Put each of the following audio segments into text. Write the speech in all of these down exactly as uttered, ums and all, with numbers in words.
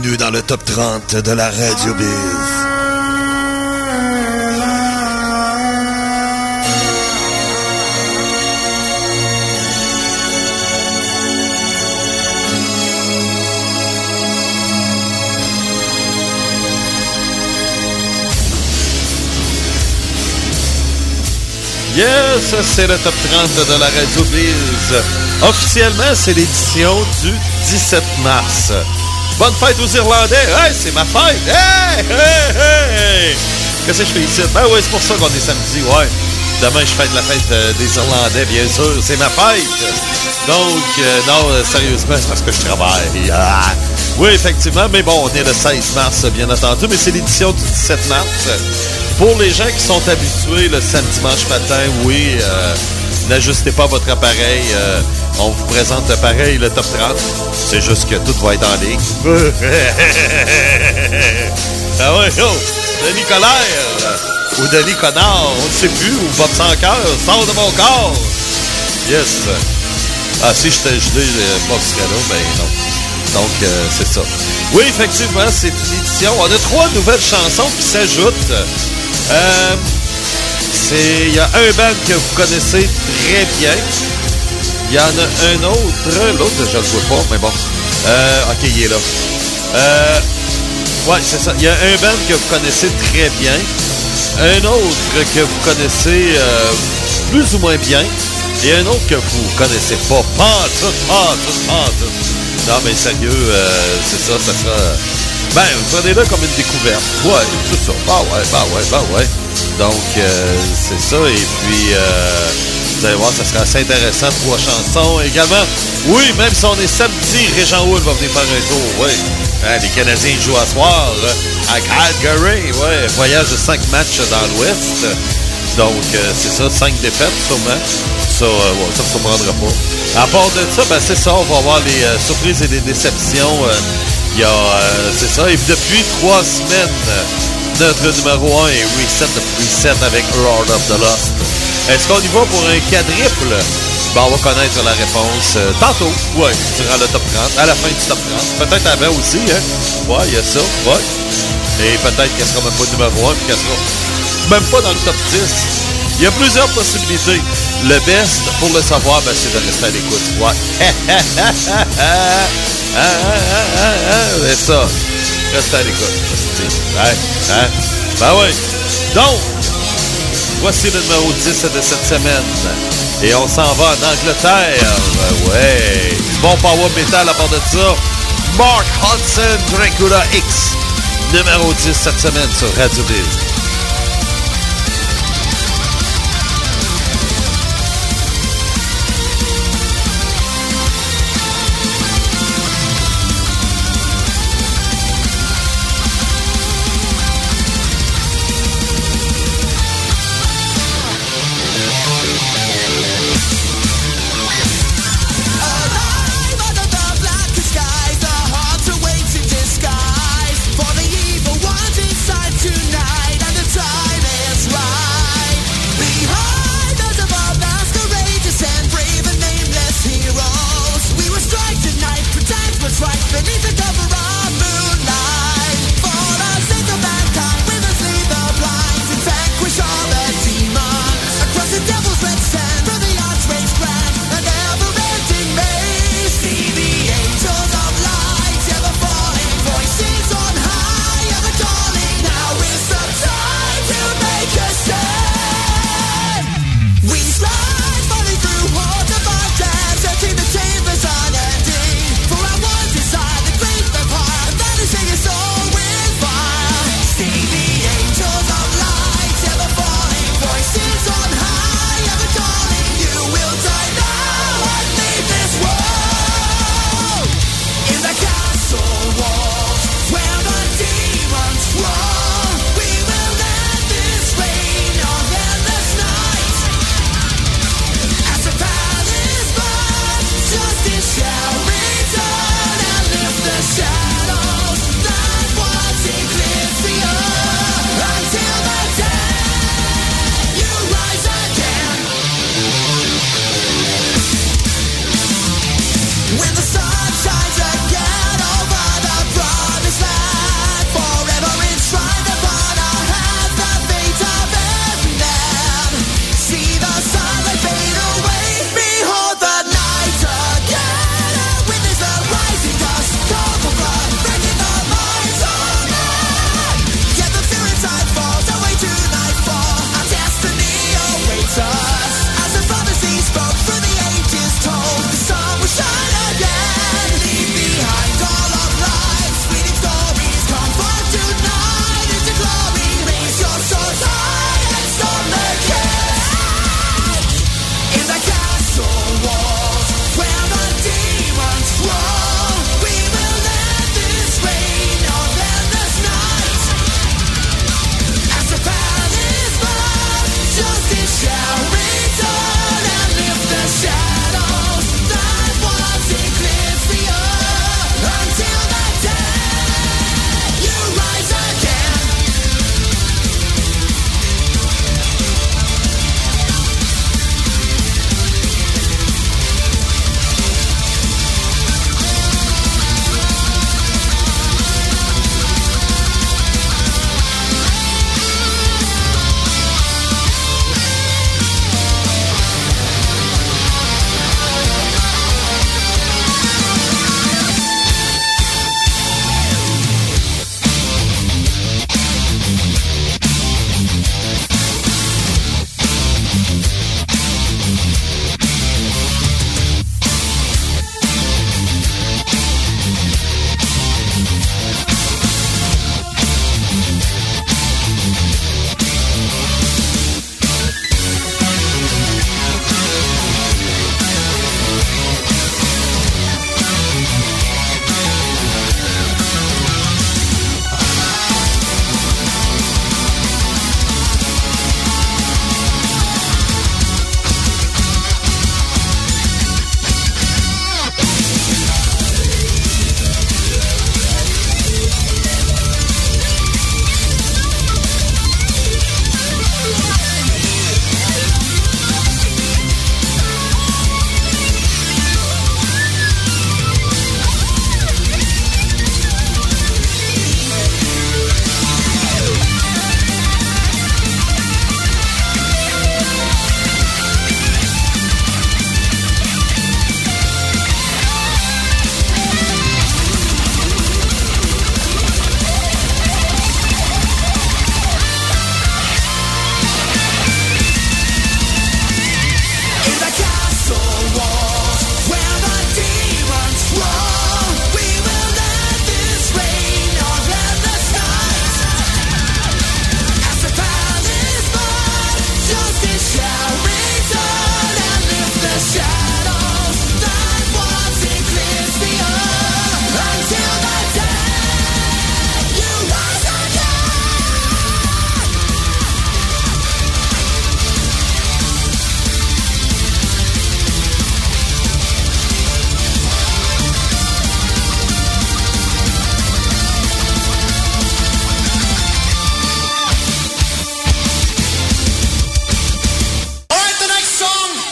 Bienvenue dans le top trente de la Radio Biz. Yes, c'est le top trente de la Radio Biz. Officiellement, c'est l'édition du dix-sept mars. Bonne fête aux Irlandais! Hey, c'est ma fête! Hey! Hey! Hey! Qu'est-ce que je fais ici? Ben oui, c'est pour ça qu'on est samedi, ouais. Demain, je fête la fête euh, des Irlandais, bien sûr. C'est ma fête! Donc, euh, non, euh, sérieusement, c'est parce que je travaille. Ah! Oui, effectivement, mais bon, on est le seize mars, bien entendu, mais c'est l'édition du dix-sept mars. Pour les gens qui sont habitués le samedi, dimanche matin, oui, euh, n'ajustez pas votre appareil. Euh, on vous présente pareil le top trente. C'est juste que tout va être en ligne. Ah ouais, oh! Denis Colère! Ou Denis Connard, on ne sait plus. Ou Bob sans cœur, sort de mon corps! Yes! Ah, si j'étais gelé, Bob serait là, mais non. Donc, euh, c'est ça. Oui, effectivement, c'est une édition. On a trois nouvelles chansons qui s'ajoutent. Euh, c'est, il y a un band que vous connaissez très bien. Il y en a un autre. L'autre, je ne le vois pas, mais bon. Euh, OK, il est là. Euh, ouais, c'est ça. Il y a un band que vous connaissez très bien. Un autre que vous connaissez euh, plus ou moins bien. Et un autre que vous connaissez pas. Pas tout, pas tout, pas tout. Non, mais sérieux, euh, c'est ça, ça sera... Ben, vous prenez-le comme une découverte. Ouais, c'est ça. Bah ouais, bah ouais, bah ouais. Donc, euh, c'est ça. Et puis, euh, vous allez voir, ça sera assez intéressant. Trois chansons également. Oui, même si on est samedi, Régent Houle va venir faire un tour. Oui. Hein, les Canadiens jouent à soir euh, à Calgary. Ouais, voyage de cinq matchs dans l'Ouest. Donc, euh, c'est ça, cinq défaites sûrement. Ça, euh, ouais, ça ne me surprendra pas. À part de ça, ben c'est ça, on va avoir les euh, surprises et les déceptions. Il euh, y a, euh, c'est ça, et depuis trois semaines, notre numéro un est Reset the Preset avec Lord of the Lost. Est-ce qu'on y va pour un quadruple? Ben, on va connaître la réponse euh, tantôt, ouais, durant le top trente, à la fin du top trente. Peut-être avant aussi, hein? Ouais, il y a ça, ouais. Et peut-être qu'elle sera même pas numéro un, puis qu'elle sera même pas dans le top dix. Il y a plusieurs possibilités. Le best, pour le savoir, ben, c'est de rester à l'écoute. Ouais. C'est ça. Restez à l'écoute. Ouais. Hein? Ben oui. Donc, voici le numéro dix de cette semaine. Et on s'en va en Angleterre. Ouais. Du bon power metal à part de ça. Mark Hudson, Dracula X. Numéro dix cette semaine sur Radio Biz. Tonight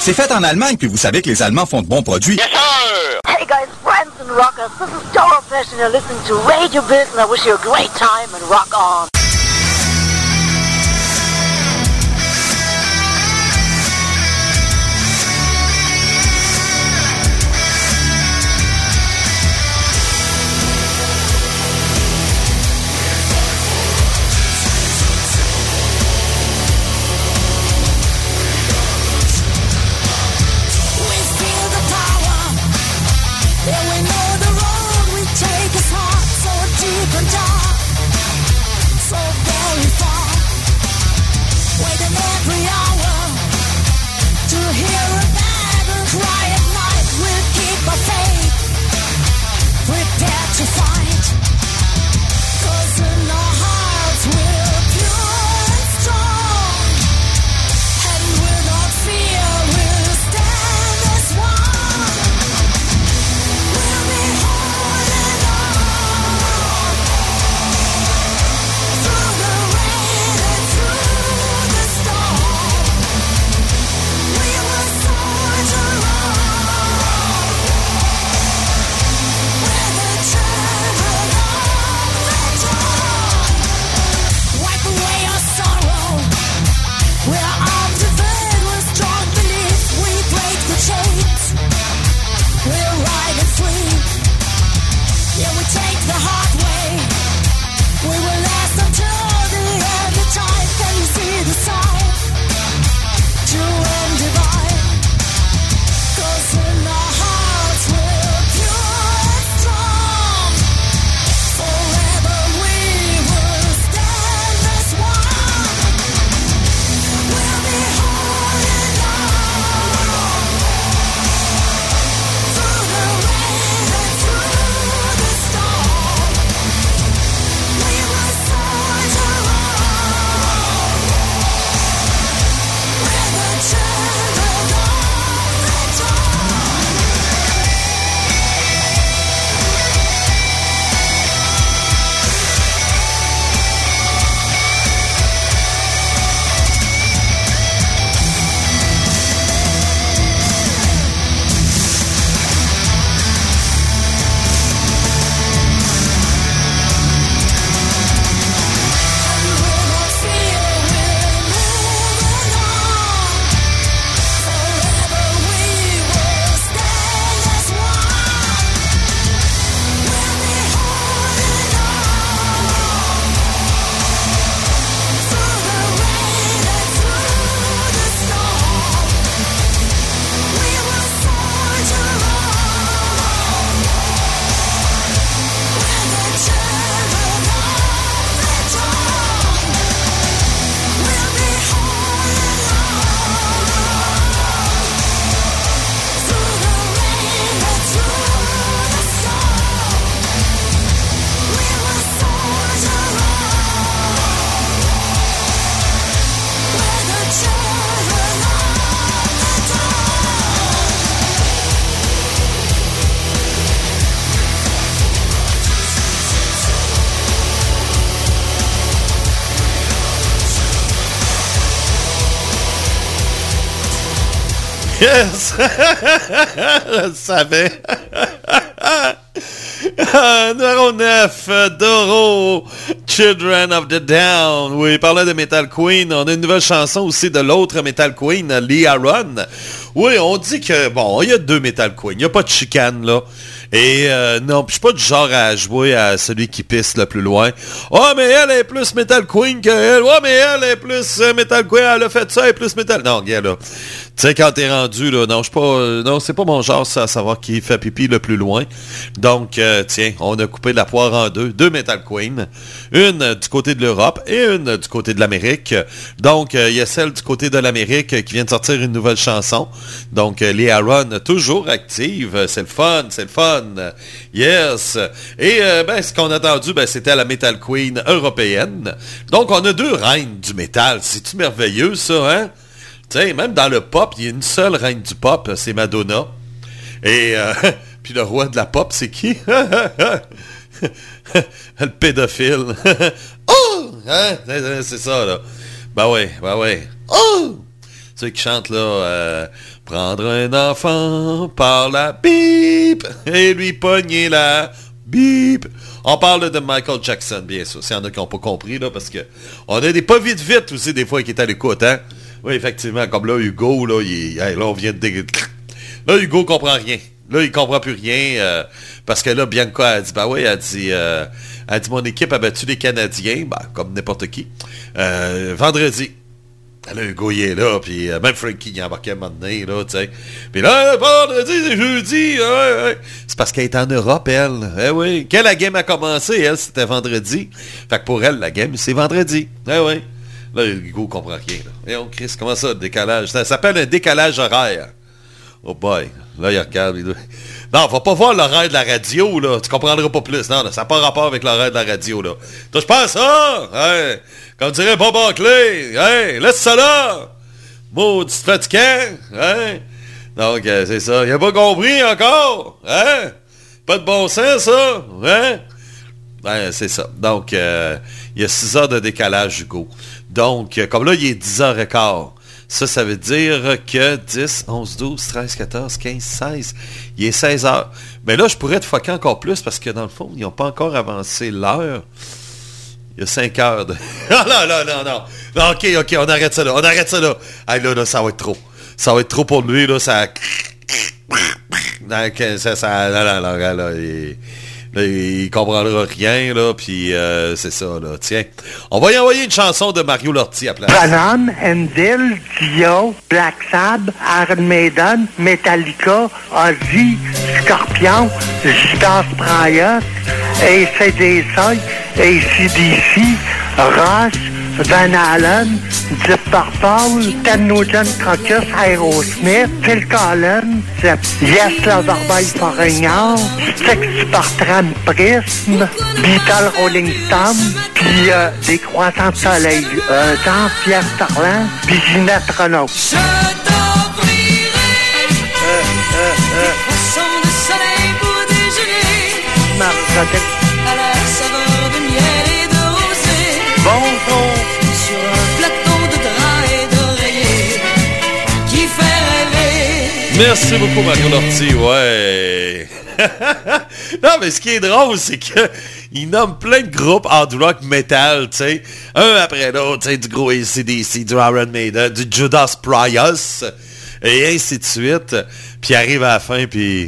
C'est fait en Allemagne, puis vous savez que les Allemands font de bons produits. Yes, sir! Hey guys, friends and rockers, this is Doro Fish and you're listening to Radio Biz and I wish you a great time and rock on. Yes! Je le savais. Numéro neuf, Doro, Children of the Down. Oui, parlant de Metal Queen, on a une nouvelle chanson aussi de l'autre Metal Queen, Lee Aaron. Oui, on dit que, bon, il y a deux Metal Queen, il n'y a pas de chicane, là. Et euh, non, je suis pas du genre à jouer à celui qui pisse le plus loin. Oh, mais elle est plus Metal Queen qu'elle. Oh, mais elle est plus euh, Metal Queen. Elle a fait ça, elle est plus Metal... Non, gars, là. Tu sais, quand t'es rendu, là, non, je suis pas... Euh, non, c'est pas mon genre, ça, à savoir qui fait pipi le plus loin. Donc, euh, tiens, on a coupé la poire en deux. Deux Metal Queen. Une euh, du côté de l'Europe et une euh, du côté de l'Amérique. Donc, il euh, y a celle du côté de l'Amérique euh, qui vient de sortir une nouvelle chanson. Donc, euh, Lee Aaron, toujours active. C'est le fun, c'est le fun. Yes. Et euh, ben, ce qu'on a entendu, ben, c'était la Metal Queen européenne. Donc, on a deux reines du métal. C'est-tu merveilleux, ça, hein? Tu sais, même dans le pop, il y a une seule reine du pop, c'est Madonna. Et euh, puis le roi de la pop, c'est qui? Le pédophile. Oh! Hein? C'est ça, là. Ben ouais, ben ouais. Oh! Ceux qui chantent, là, euh, prendre un enfant par la bip et lui pogner la bip. On parle de Michael Jackson, bien sûr. S'il y en a qui n'ont pas compris, là, parce que on a des pas vite vite aussi, des fois, qui est à l'écoute, hein. Oui, effectivement, comme là, Hugo, là, il, hey, là on vient de... Dé... Là, Hugo comprend rien. Là, il comprend plus rien, euh, parce que là, Bianca a dit, ben oui, elle dit, euh, elle dit, mon équipe a battu les Canadiens, ben, comme n'importe qui, euh, vendredi. Là, Hugo, il est là, puis euh, même Frankie, il embarquait à un moment donné, là, tu sais. Puis là, vendredi, c'est jeudi, ouais, ouais. C'est parce qu'elle est en Europe, elle. Eh oui. Quand la game a commencé, elle, c'était vendredi. Fait que pour elle, la game, c'est vendredi. Eh oui. Là, Hugo comprend rien, là. Et on Chris, comment ça, décalage? Ça s'appelle un décalage horaire. Oh boy. Là, il regarde. Il... Non, va pas voir l'horaire de la radio, là. Tu comprendras pas plus. Non, là, ça n'a pas rapport avec l'horaire de la radio, là. Touche pas à ça! Hey. Comme dirait Bob Barclay. Hey, laisse ça là! Maudit fatigant! Hein? Donc, euh, c'est ça. Il a pas compris encore! Hein? Pas de bon sens, ça! Hein? Ben, c'est ça. Donc, euh, il y a six heures de décalage, Hugo. Donc, euh, comme là, il est dix heures quinze. Ça, ça veut dire que dix, onze, douze, treize, quatorze, quinze, seize, il est seize heures. Mais là, je pourrais te foquer encore plus parce que dans le fond, ils n'ont pas encore avancé l'heure. Il y a cinq heures de... non, non, non, non, non. Non, OK, OK, on arrête ça là. On arrête ça là. Hey, là, là, ça va être trop. Ça va être trop pour lui, là. Ça... ça, ça... Là, là, là, là, il... Là, il comprendra rien, là, puis euh, c'est ça, là. Tiens, on va y envoyer une chanson de Mario Lortie à place. Venom, Enzel, Dio, Black Sabbath, Iron Maiden, Metallica, Ozzy, Scorpion, Judas Priest, A C D C, A C D C, Rush, Van Halen, Deep Purple, Ted Nugent, Crocus, Aerosmith, Phil Collins, Yes Loverboy Foreigner, Styx Supertramp Prism, Beatles Rolling Stone, puis euh, des croissants de soleil, euh, Jean-Pierre Starland, puis Ginette Renault. Je t'offrirai euh, euh, euh. des croissants de soleil pour déjeuner. Marjotte. À la saveur de miel et de rosée. Bonjour. Sur un plateau de drap et d'oreiller qui fait rêver. Merci beaucoup, Mario Lortie, ouais. Non, mais ce qui est drôle, c'est que il nomme plein de groupes hard rock metal, tu sais, un après l'autre, tu sais, du gros A C D C, du Iron Maiden, du Judas Priest, et ainsi de suite. Puis arrive à la fin, puis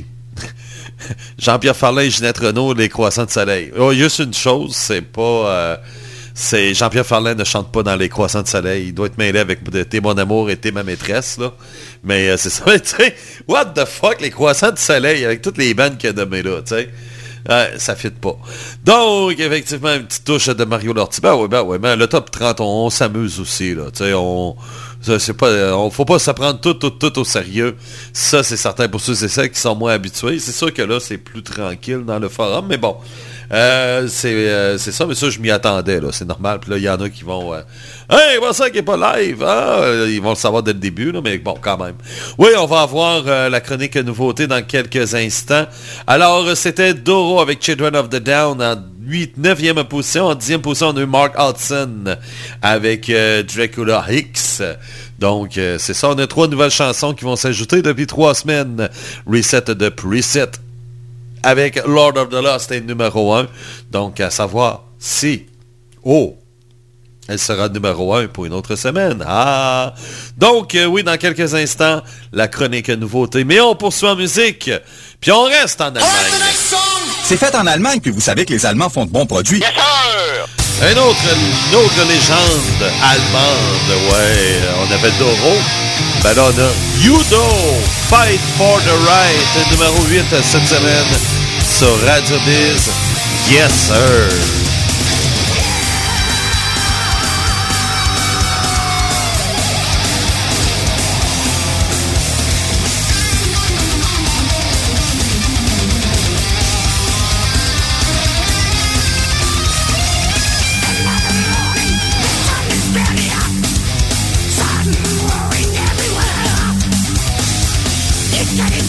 Jean-Pierre Ferland et Ginette Renault, les croissants de soleil. Oh, juste une chose, c'est pas... Euh, c'est Jean-Pierre Ferland ne chante pas dans les croissants de soleil. Il doit être mêlé avec T'es mon amour et T'es ma maîtresse, là. Mais euh, c'est ça, tu sais, what the fuck, les croissants de soleil, avec toutes les bandes qu'il a nommées là, tu sais. Euh, ça fit pas. Donc, effectivement, une petite touche de Mario Lortie. Ben oui, ben oui, mais le top trente, on, on s'amuse aussi, là. Tu sais, on... C'est pas, on faut pas se prendre tout, tout, tout au sérieux. Ça, c'est certain pour ceux et celles qui sont moins habitués. C'est sûr que là, c'est plus tranquille dans le forum, mais bon. Euh, c'est, euh, c'est ça, mais ça, je m'y attendais, là. C'est normal. Puis là, il y en a qui vont... Euh, hey, voilà ça qui est pas live! Hein? Ils vont le savoir dès le début, là, mais bon, quand même. Oui, on va avoir euh, la chronique nouveauté dans quelques instants. Alors, c'était Doro avec Children of the Down en huit, neuvième position. En dixième position, on a eu Mark Hudson avec euh, Dracula Hicks. Donc, euh, c'est ça. On a trois nouvelles chansons qui vont s'ajouter depuis trois semaines. Reset de Preset avec Lord of the Lost est numéro un. Donc, à savoir si... Oh! Elle sera numéro un pour une autre semaine. Ah! Donc, euh, oui, dans quelques instants, la chronique nouveauté. Mais on poursuit en musique. Puis on reste en Allemagne. C'est fait en Allemagne, puis vous savez que les Allemands font de bons produits. Yes, sir! Un autre, une autre légende allemande, ouais, on avait Doro. Ben là, on a Udo, Fight for the Right, numéro huit cette semaine sur Radio Biz. Yes, sir!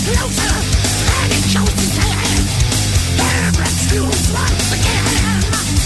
Closer, and it shows his hand. Their breath fuels once again.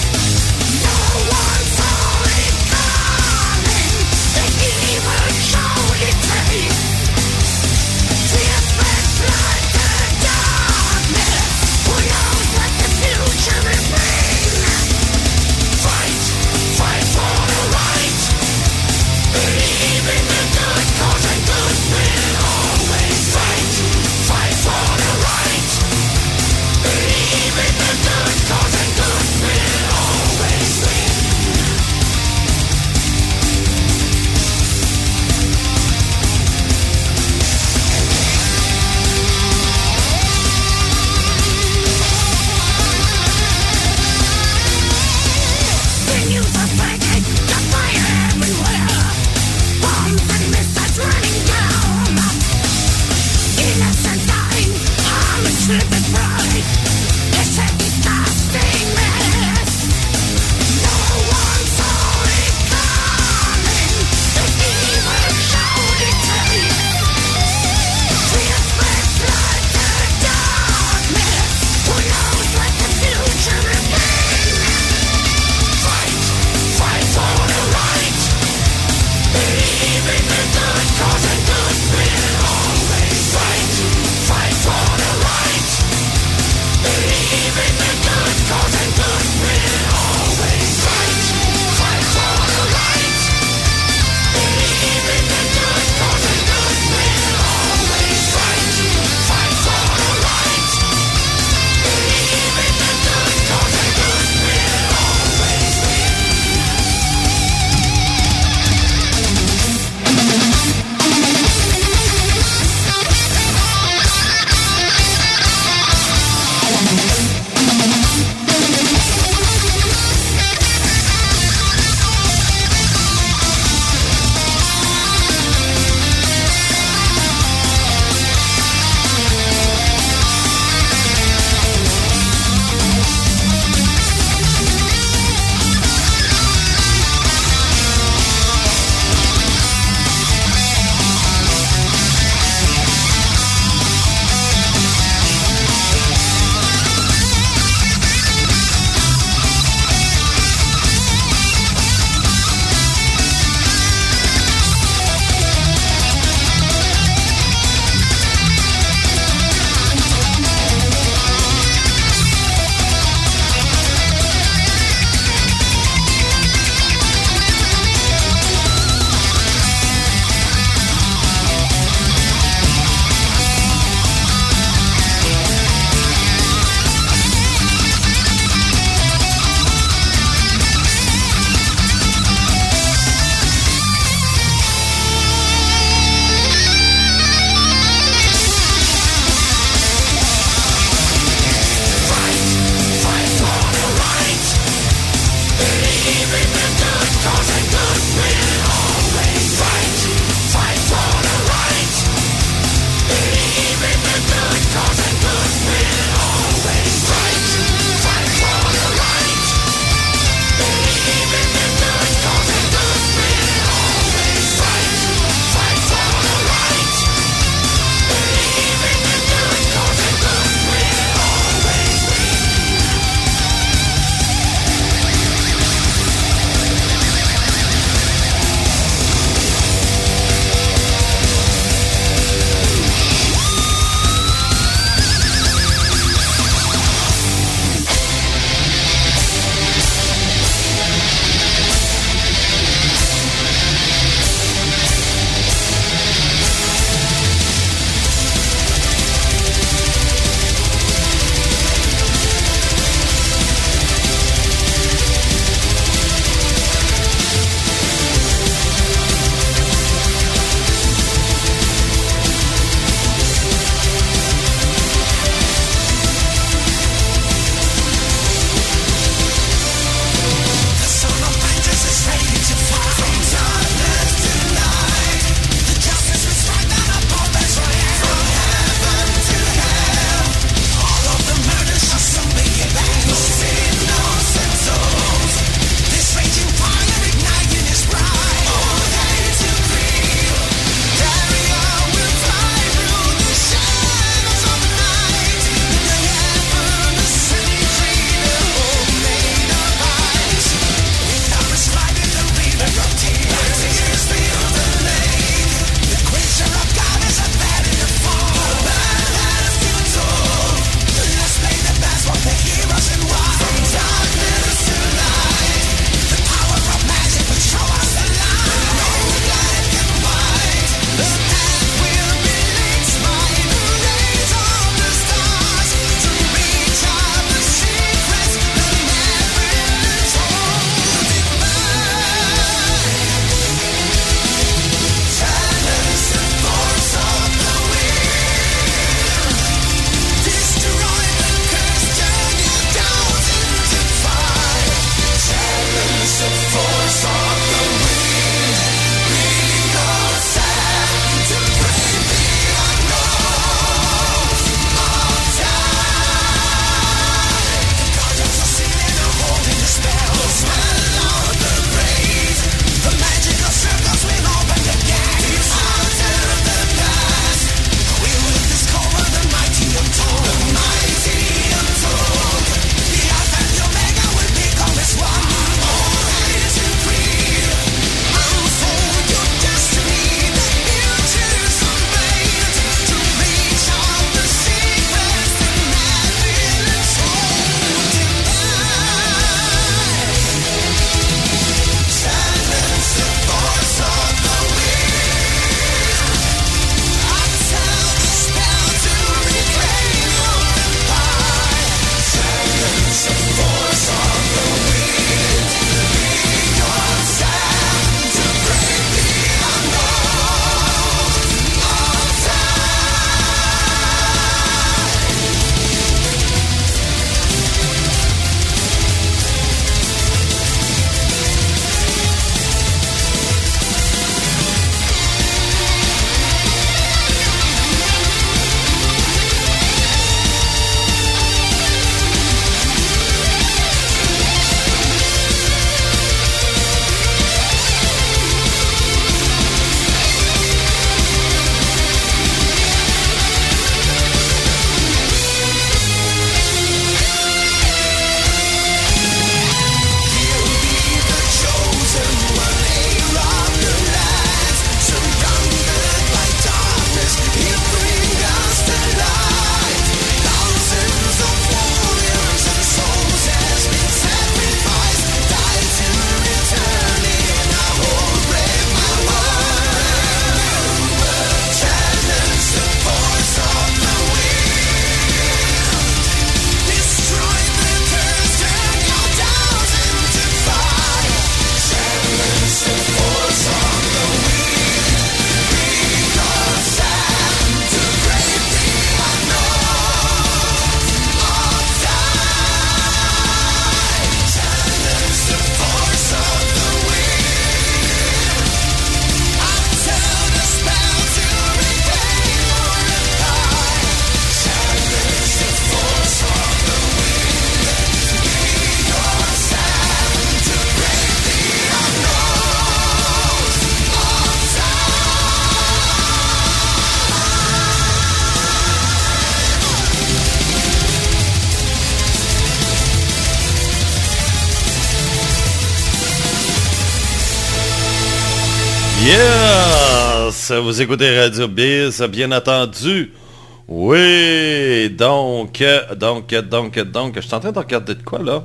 Yes! Vous écoutez Radio Biz, bien entendu. Oui, donc, donc, donc, donc, je suis en train de regarder de quoi, là?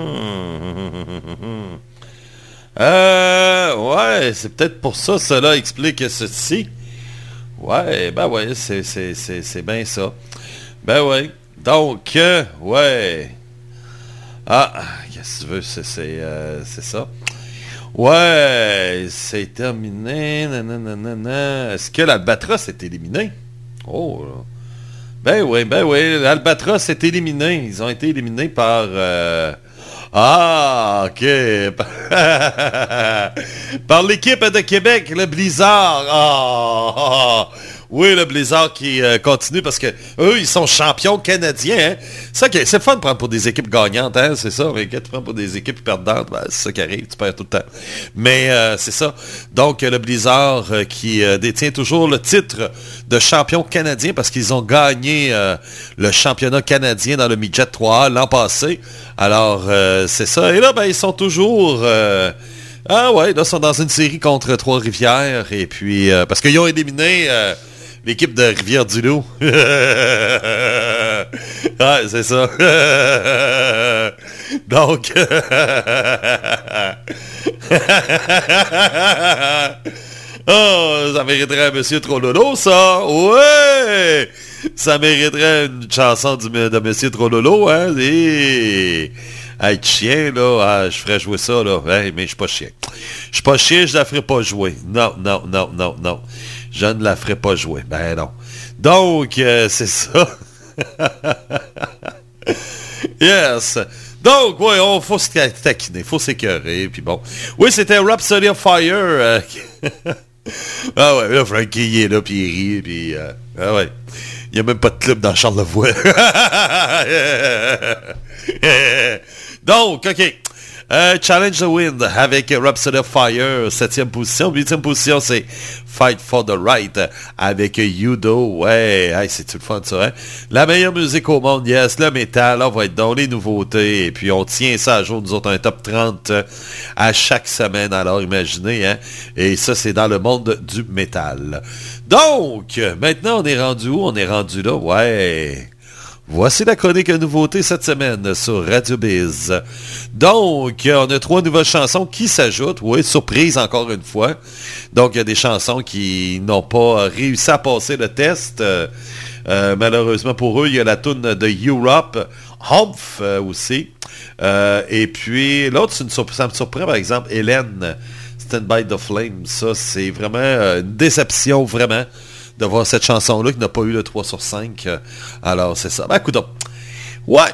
Hmm. Euh, ouais, c'est peut-être pour ça, cela explique ceci. Ouais, ben ouais, c'est, c'est, c'est, c'est bien ça. Ben ouais, donc, euh, ouais. Ah, qu'est-ce que tu veux, c'est, c'est, euh, c'est ça. Ouais, c'est terminé, nanana. Est-ce que l'Albatros est éliminé? Oh, là. Ben oui, ben oui, l'Albatros est éliminé. Ils ont été éliminés par... Euh... Ah, OK. Par l'équipe de Québec, le Blizzard. Ah, ah. Oui, le Blizzard qui euh, continue parce que eux, ils sont champions canadiens. Hein? Ça, c'est le fun de prendre pour des équipes gagnantes, hein? C'est ça. Mais quand tu prends pour des équipes perdantes, ben, c'est ça qui arrive, tu perds tout le temps. Mais euh, c'est ça. Donc, le Blizzard euh, qui euh, détient toujours le titre de champion canadien parce qu'ils ont gagné euh, le championnat canadien dans le Midget trois A l'an passé. Alors, euh, c'est ça. Et là, ben, ils sont toujours... Euh, ah ouais, là, ils sont dans une série contre Trois-Rivières. Et puis, euh, parce qu'ils ont éliminé... Euh, l'équipe de Rivière-du-Loup. Ouais, c'est ça. Donc... oh, ça mériterait un Monsieur Trololo, ça. Ouais! Ça mériterait une chanson du, de Monsieur Trololo, hein? Et... être chien, là, ah, je ferais jouer ça, là. Hey, mais je suis pas chien. Je suis pas chien, je la ferai pas jouer. Non, non, non, non, non. Je ne la ferai pas jouer. Ben non. Donc, euh, c'est ça. Yes. Donc, oui, on faut se taquiner, faut s'écœurer, puis bon. Oui, c'était Rhapsody of Fire. Euh, ah ouais, là, Frankie, il est là, puis il rit, puis... Euh, ah ouais. Il n'y a même pas de club dans Charlevoix. Donc, OK. Euh, Challenge the Wind avec Rhapsody of Fire, septième position. Huitième position, c'est Fight for the Right avec Udo. Ouais, hey, c'est-tu le fun, ça, hein? La meilleure musique au monde, yes. Le métal, on va être dans les nouveautés. Et puis, on tient ça à jour, nous autres, un top trente à chaque semaine. Alors, imaginez, hein? Et ça, c'est dans le monde du métal. Donc, maintenant, on est rendu où? On est rendu là, ouais... Voici la chronique nouveauté cette semaine sur Radio Biz. Donc, on a trois nouvelles chansons qui s'ajoutent. Oui, surprise encore une fois. Donc, il y a des chansons qui n'ont pas réussi à passer le test. Euh, euh, malheureusement pour eux, il y a la toune de Europe, Humph euh, aussi. Euh, et puis, l'autre, c'est une surp- ça me surprend, par exemple, Hélène, Stand by the Flame. Ça, c'est vraiment euh, une déception, vraiment. De voir cette chanson-là qui n'a pas eu le trois sur cinq. Alors, c'est ça. Ben, écoute donc. Ouais.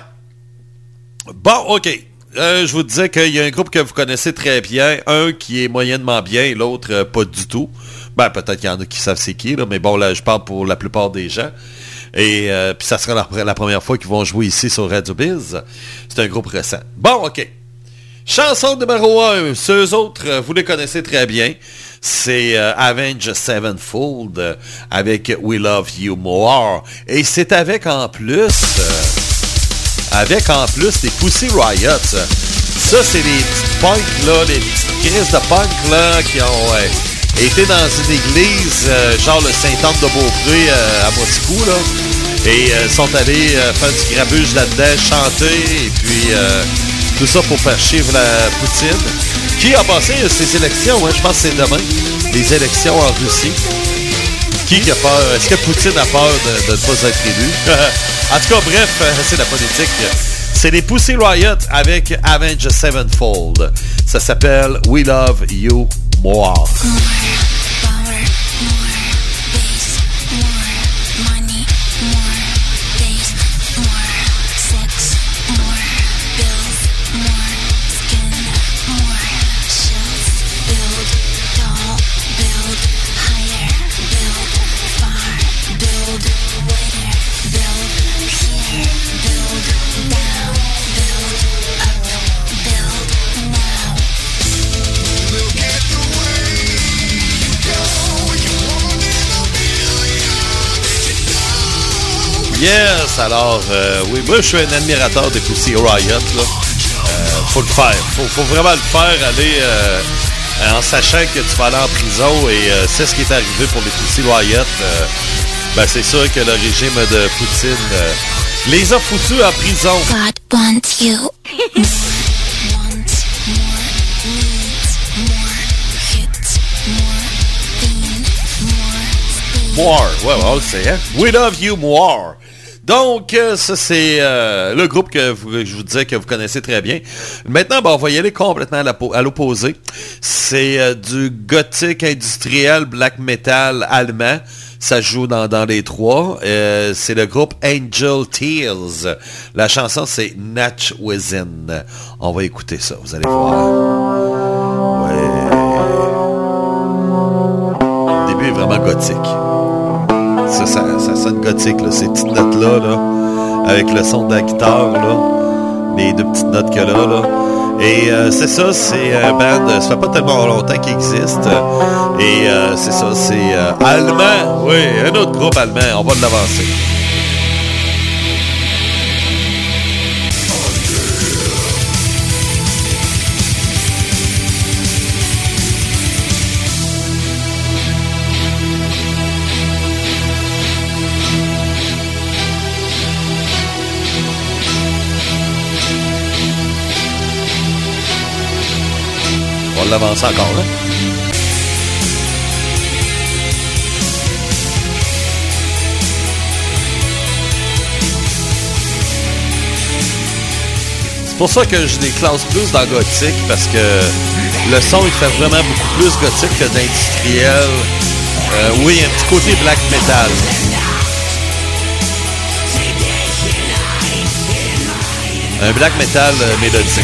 Bon, OK. Euh, je vous disais qu'il y a un groupe que vous connaissez très bien. Un qui est moyennement bien, l'autre euh, pas du tout. Ben, peut-être qu'il y en a qui savent c'est qui, là, mais bon, là, je parle pour la plupart des gens. Et euh, puis ça sera la, la première fois qu'ils vont jouer ici sur Radio Biz. C'est un groupe récent. Bon, OK. Chanson numéro un. Ceux autres, euh, vous les connaissez très bien. C'est euh, Avenged Sevenfold euh, avec We Love You More. Et c'est avec en plus, euh, avec en plus des Pussy Riot. Ça, c'est les petites punks, là, les petites crises de punk, là, qui ont euh, été dans une église, euh, genre le Saint-Anne de Beaupré euh, à Moscou, là. Et euh, sont allés euh, faire du grabuge là-dedans, chanter, et puis euh, tout ça pour faire chier la Poutine. Qui a passé ces élections, hein? Je pense que c'est demain, les élections en Russie. Qui a peur? Est-ce que Poutine a peur de, de ne pas être élu? En tout cas, bref, c'est la politique. C'est les Pussy Riot avec Avenged Sevenfold. Ça s'appelle We Love You More. Yes, alors, euh, oui, moi je suis un admirateur des Pussy Riot, là. Euh, faut le faire, faut, faut vraiment le faire, aller, euh, en sachant que tu vas aller en prison et euh, c'est ce qui est arrivé pour les Pussy Riot. Euh, ben c'est sûr que le régime de Poutine euh, les a foutus en prison. God wants you. More, ouais, ouais, on le sait, hein? We love you more. Donc, euh, ça, c'est euh, le groupe que vous, je vous disais que vous connaissez très bien. Maintenant, ben, on va y aller complètement à, la, à l'opposé. C'est euh, du gothique industriel black metal allemand. Ça joue dans, dans les trois. Euh, c'est le groupe Angel Tears. La chanson, c'est Natch Within. On va écouter ça, vous allez voir. Ouais. Le début est vraiment gothique. Ça, ça, ça sonne gothique, là, ces petites notes-là, là, avec le son de la guitare, là, les deux petites notes qu'il y a là, là. Et euh, c'est ça, c'est un band, ça fait pas tellement longtemps qu'il existe, et euh, c'est ça, c'est euh, allemand, oui, un autre groupe allemand, on va l'avancer. On va l'avancer encore, là. C'est pour ça que je les classe plus dans gothique, parce que le son, il fait vraiment beaucoup plus gothique que d'industriel. Euh, oui, un petit côté black metal. Un black metal euh, mélodique.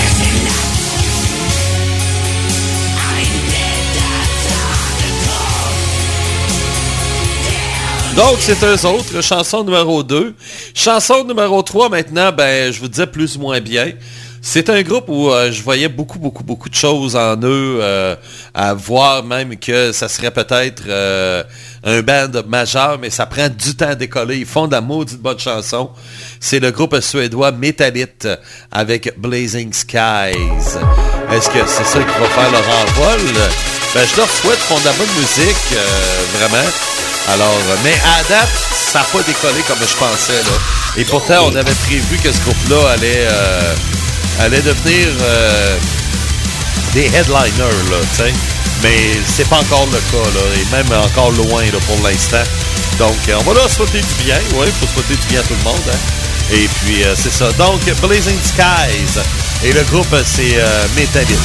Donc, c'est eux autres. Chanson numéro deux. Chanson numéro trois, maintenant, ben, je vous disais plus ou moins bien. C'est un groupe où euh, je voyais beaucoup, beaucoup, beaucoup de choses en eux, euh, à voir même que ça serait peut-être euh, un band majeur, mais ça prend du temps à décoller. Ils font de la maudite bonne chanson. C'est le groupe suédois Metallite avec Blazing Skies. Est-ce que c'est ça qui va faire leur envol? Ben, je leur souhaite qu'ils font de la bonne musique, euh, vraiment. Alors, mais à date, ça n'a pas décollé comme je pensais, là. Et pourtant, on avait prévu que ce groupe-là allait, euh, allait devenir euh, des headliners, là, tu sais. Mais c'est pas encore le cas, là, et même encore loin, là, pour l'instant. Donc, on va leur souhaiter du bien, oui, il faut souhaiter du bien à tout le monde, hein. Et puis, euh, c'est ça. Donc, Blazing Skies. Et le groupe, c'est euh, Metallite.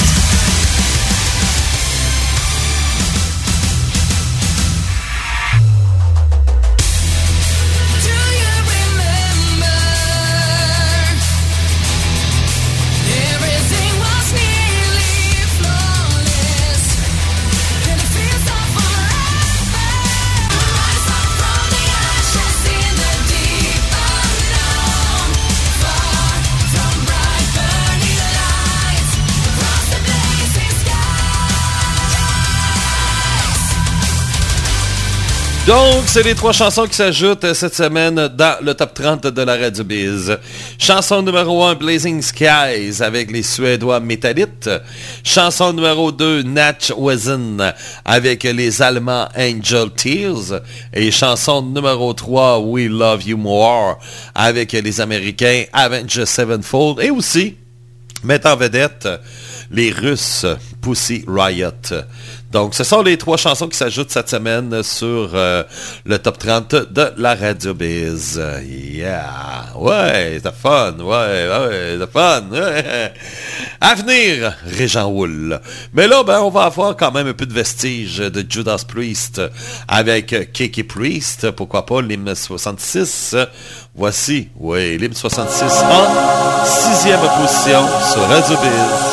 Donc, c'est les trois chansons qui s'ajoutent cette semaine dans le top trente de la Radio Biz. Chanson numéro un, Blazing Skies avec les Suédois Metallite. Chanson numéro deux, Natch Within avec les Allemands Angel Tears. Et chanson numéro trois, We Love You More avec les Américains Avenged Sevenfold. Et aussi, mettant en vedette les Russes Pussy Riot. Donc, ce sont les trois chansons qui s'ajoutent cette semaine sur euh, le top trente de la Radio Biz. Yeah! Ouais, c'est fun! Ouais, ouais, c'est fun! Ouais. À venir, Régent Wool. Mais là, ben, on va avoir quand même un peu de vestiges de Judas Priest avec Kiki Priest. Pourquoi pas l'hymne soixante-six? Voici, oui, l'hymne soixante-six en sixième position sur Radio Biz.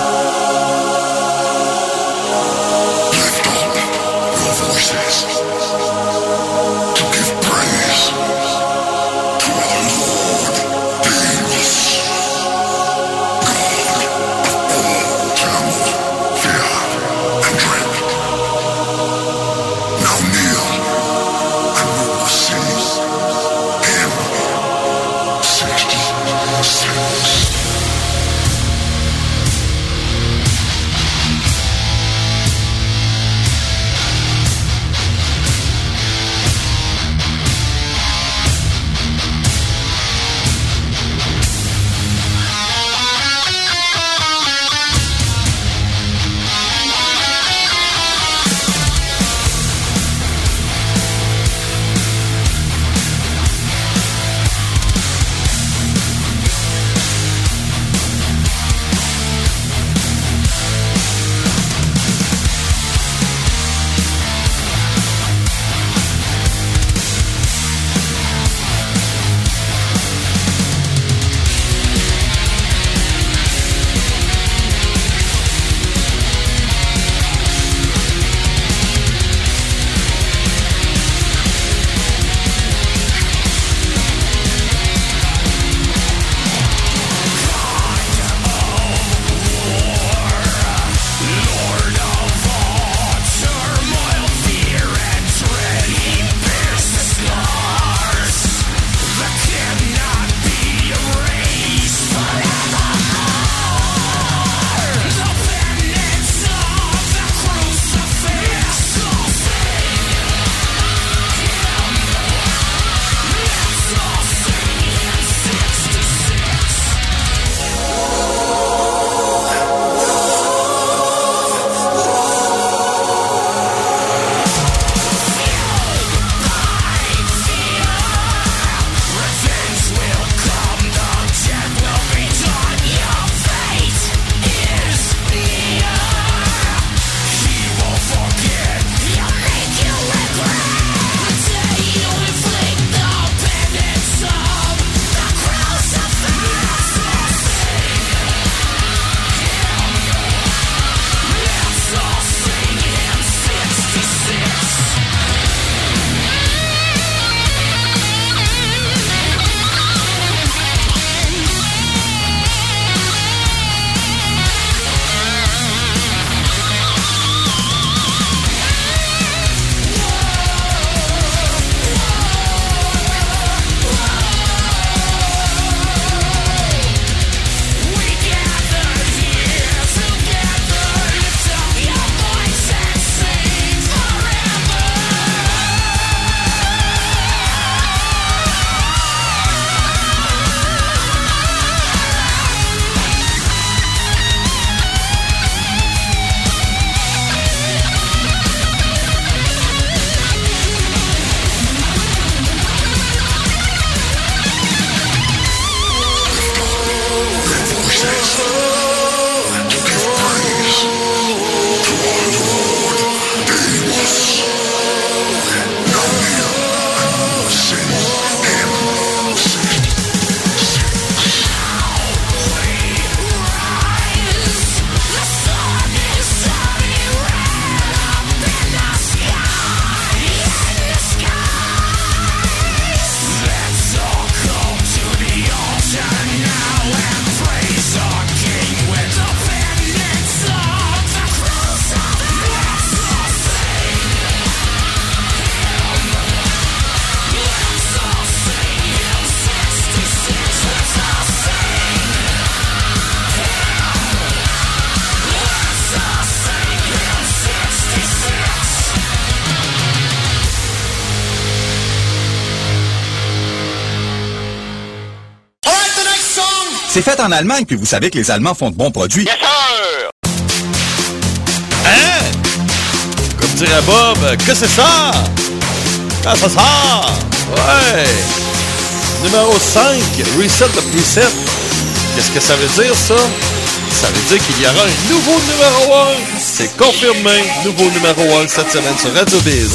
C'est fait en Allemagne, puis vous savez que les Allemands font de bons produits. Yes, sir! Hein? Comme dirait Bob, que c'est ça? Quand ça sort? Ouais! Numéro cinq, Reset the Preset. Qu'est-ce que ça veut dire, ça? Ça veut dire qu'il y aura un nouveau numéro un. C'est confirmé. Nouveau numéro un cette semaine sur Radio Biz.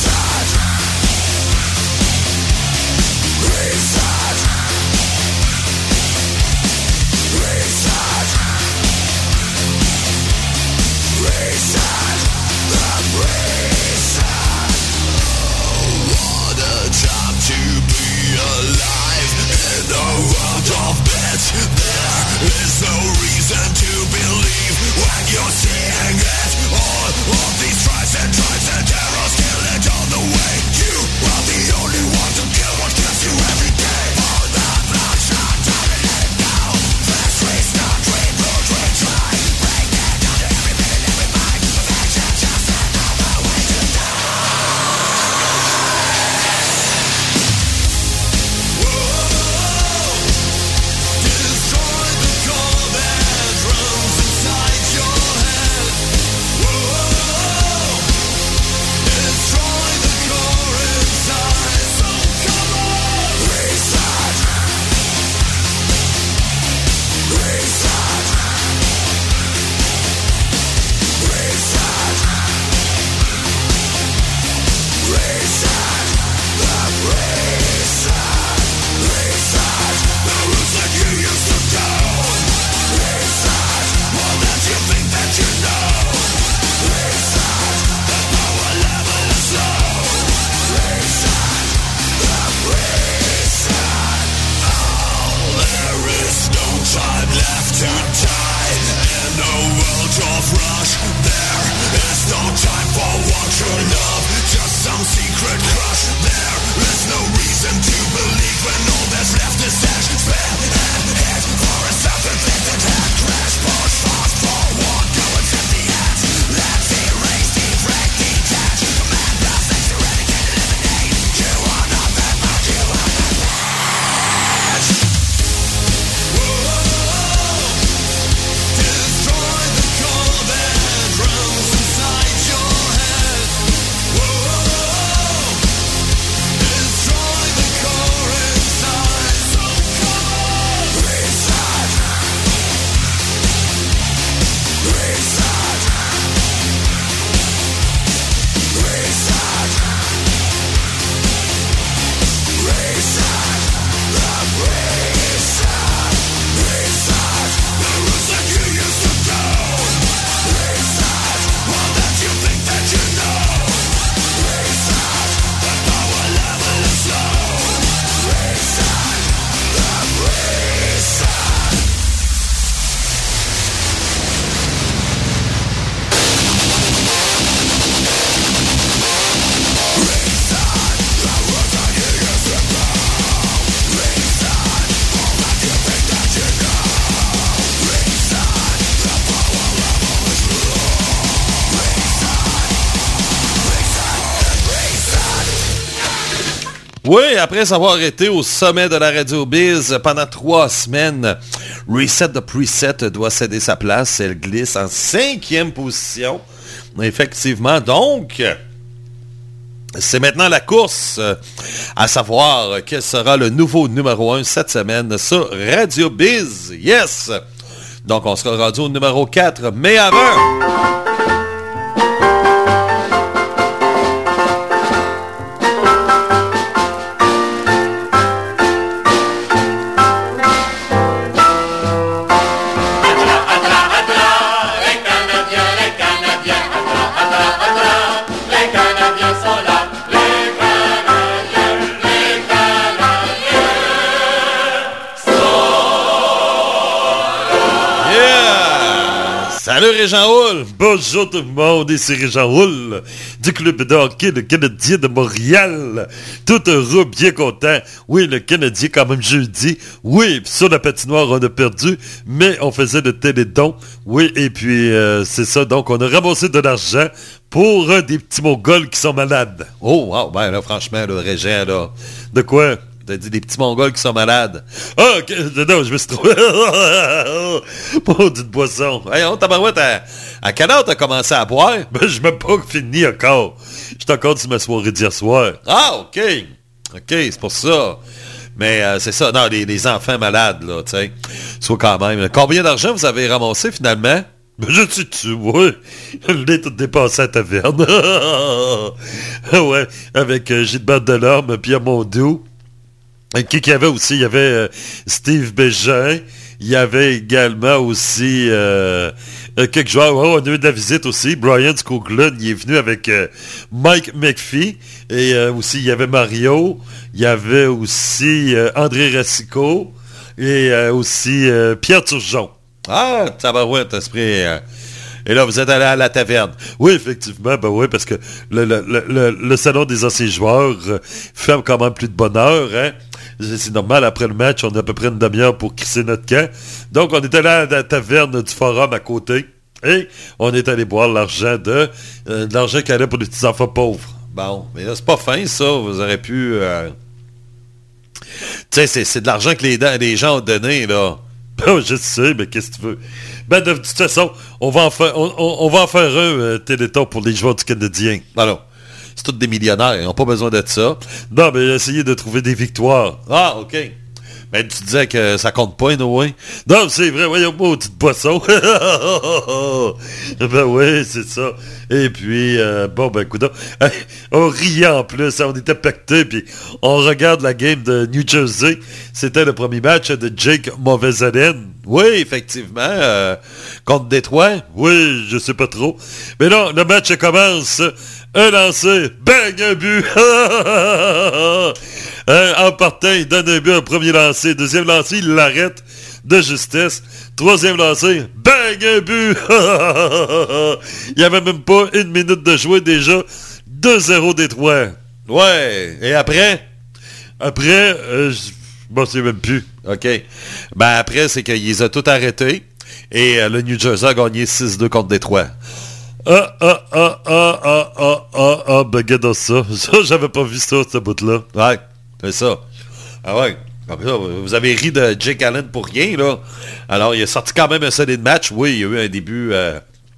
Oui, après avoir été au sommet de la Radio Biz pendant trois semaines, Reset the Preset doit céder sa place. Elle glisse en cinquième position. Effectivement, donc, c'est maintenant la course à savoir quel sera le nouveau numéro un cette semaine sur Radio Biz. Yes! Donc, on sera rendu au numéro quatre, mais avant... Salut Régent Houle! Bonjour tout le monde, ici Régent Houle du club de hockey le Canadien de Montréal. Tout heureux, bien content. Oui, le Canadien quand même jeudi. Oui, sur la patinoire on a perdu, mais on faisait de télédons. Oui, et puis euh, c'est ça, donc on a ramassé de l'argent pour euh, des petits Mongols qui sont malades. Oh, wow, ben là franchement, le Régent, là, de quoi? T'as dit des petits Mongols qui sont malades. Ah, ok, non, je me suis trompé. Maudite boisson. Hey, on tabarouette, à, à quelle heure t'as commencé à boire? Ben, je m'ai pas fini encore. J'étais encore sur ma soirée d'hier soir. Ah, ok. Ok, c'est pour ça. Mais euh, c'est ça, non, les, les enfants malades, là, tu sais. Soit quand même. Combien d'argent vous avez ramassé, finalement? Ben, je suis dessus, ouais. Je l'ai tout dépassé à la taverne. Ouais, avec euh, Gilbert Delorme, Pierre Mondou. Et qui qu'il y avait aussi? Il y avait euh, Steve Bégin. Il y avait également aussi euh, euh, quelques joueurs. Oh, on a eu de la visite aussi. Brian Skoglund, il est venu avec euh, Mike McPhee. Et euh, aussi, il y avait Mario. Il y avait aussi euh, André Racicot. Et euh, aussi euh, Pierre Turgeon. Ah, tabarouette, esprit. Euh, et là, vous êtes allé à la taverne. Oui, effectivement, ben oui, parce que le, le, le, le salon des anciens joueurs euh, ferme quand même plus de bonne heure, hein. C'est normal, après le match, on a à peu près une demi-heure pour crisser notre camp. Donc, on est allé à la taverne du forum à côté. Et on est allé boire l'argent de, euh, de l'argent qui allait pour les petits-enfants pauvres. Bon, mais là, c'est pas fin, ça. Vous aurez pu... Euh... Tu sais, c'est, c'est de l'argent que les, les gens ont donné, là. Ben, je sais, mais qu'est-ce que tu veux? Ben, de, de toute façon, on va en faire, on, on, on va en faire un euh, téléthon pour les joueurs du Canadien. Alors, c'est tous des millionnaires, ils n'ont pas besoin d'être ça. Non, mais essayez de trouver des victoires. Ah, OK. Ben, tu disais que ça compte pas, Noé. Non, c'est vrai, voyons, maudite boisson. Ben oui, c'est ça. Et puis, euh, bon, ben, écoute, on riait en plus, on était pactés, puis on regarde la game de New Jersey. C'était le premier match de Jake Mauvaise-Haleine. Oui, effectivement. Euh, contre Détroit. Oui, je sais pas trop. Mais non, le match commence. Un lancé, bang, un but. euh, en partant, il donne un but, un premier lancé. Deuxième lancé, il l'arrête de justesse. Troisième lancé, bang, un but. Il n'y avait même pas une minute de jouer déjà. deux zéro Détroit. Ouais, et après? Après, euh, je m'en sais même plus. OK. Ben après, c'est qu'ils les ont tout arrêtés. Et euh, le New Jersey a gagné six deux contre Détroit. Ah, ah, ah, ah, ah, ah, ah, ah, ben, regarde ça. Ça, j'avais pas vu ça, ce bout-là. Ouais, c'est ça. Ah ouais. Vous avez ri de Jake Allen pour rien, là. Alors, il a sorti quand même un solide match. Oui, il y a eu un début euh,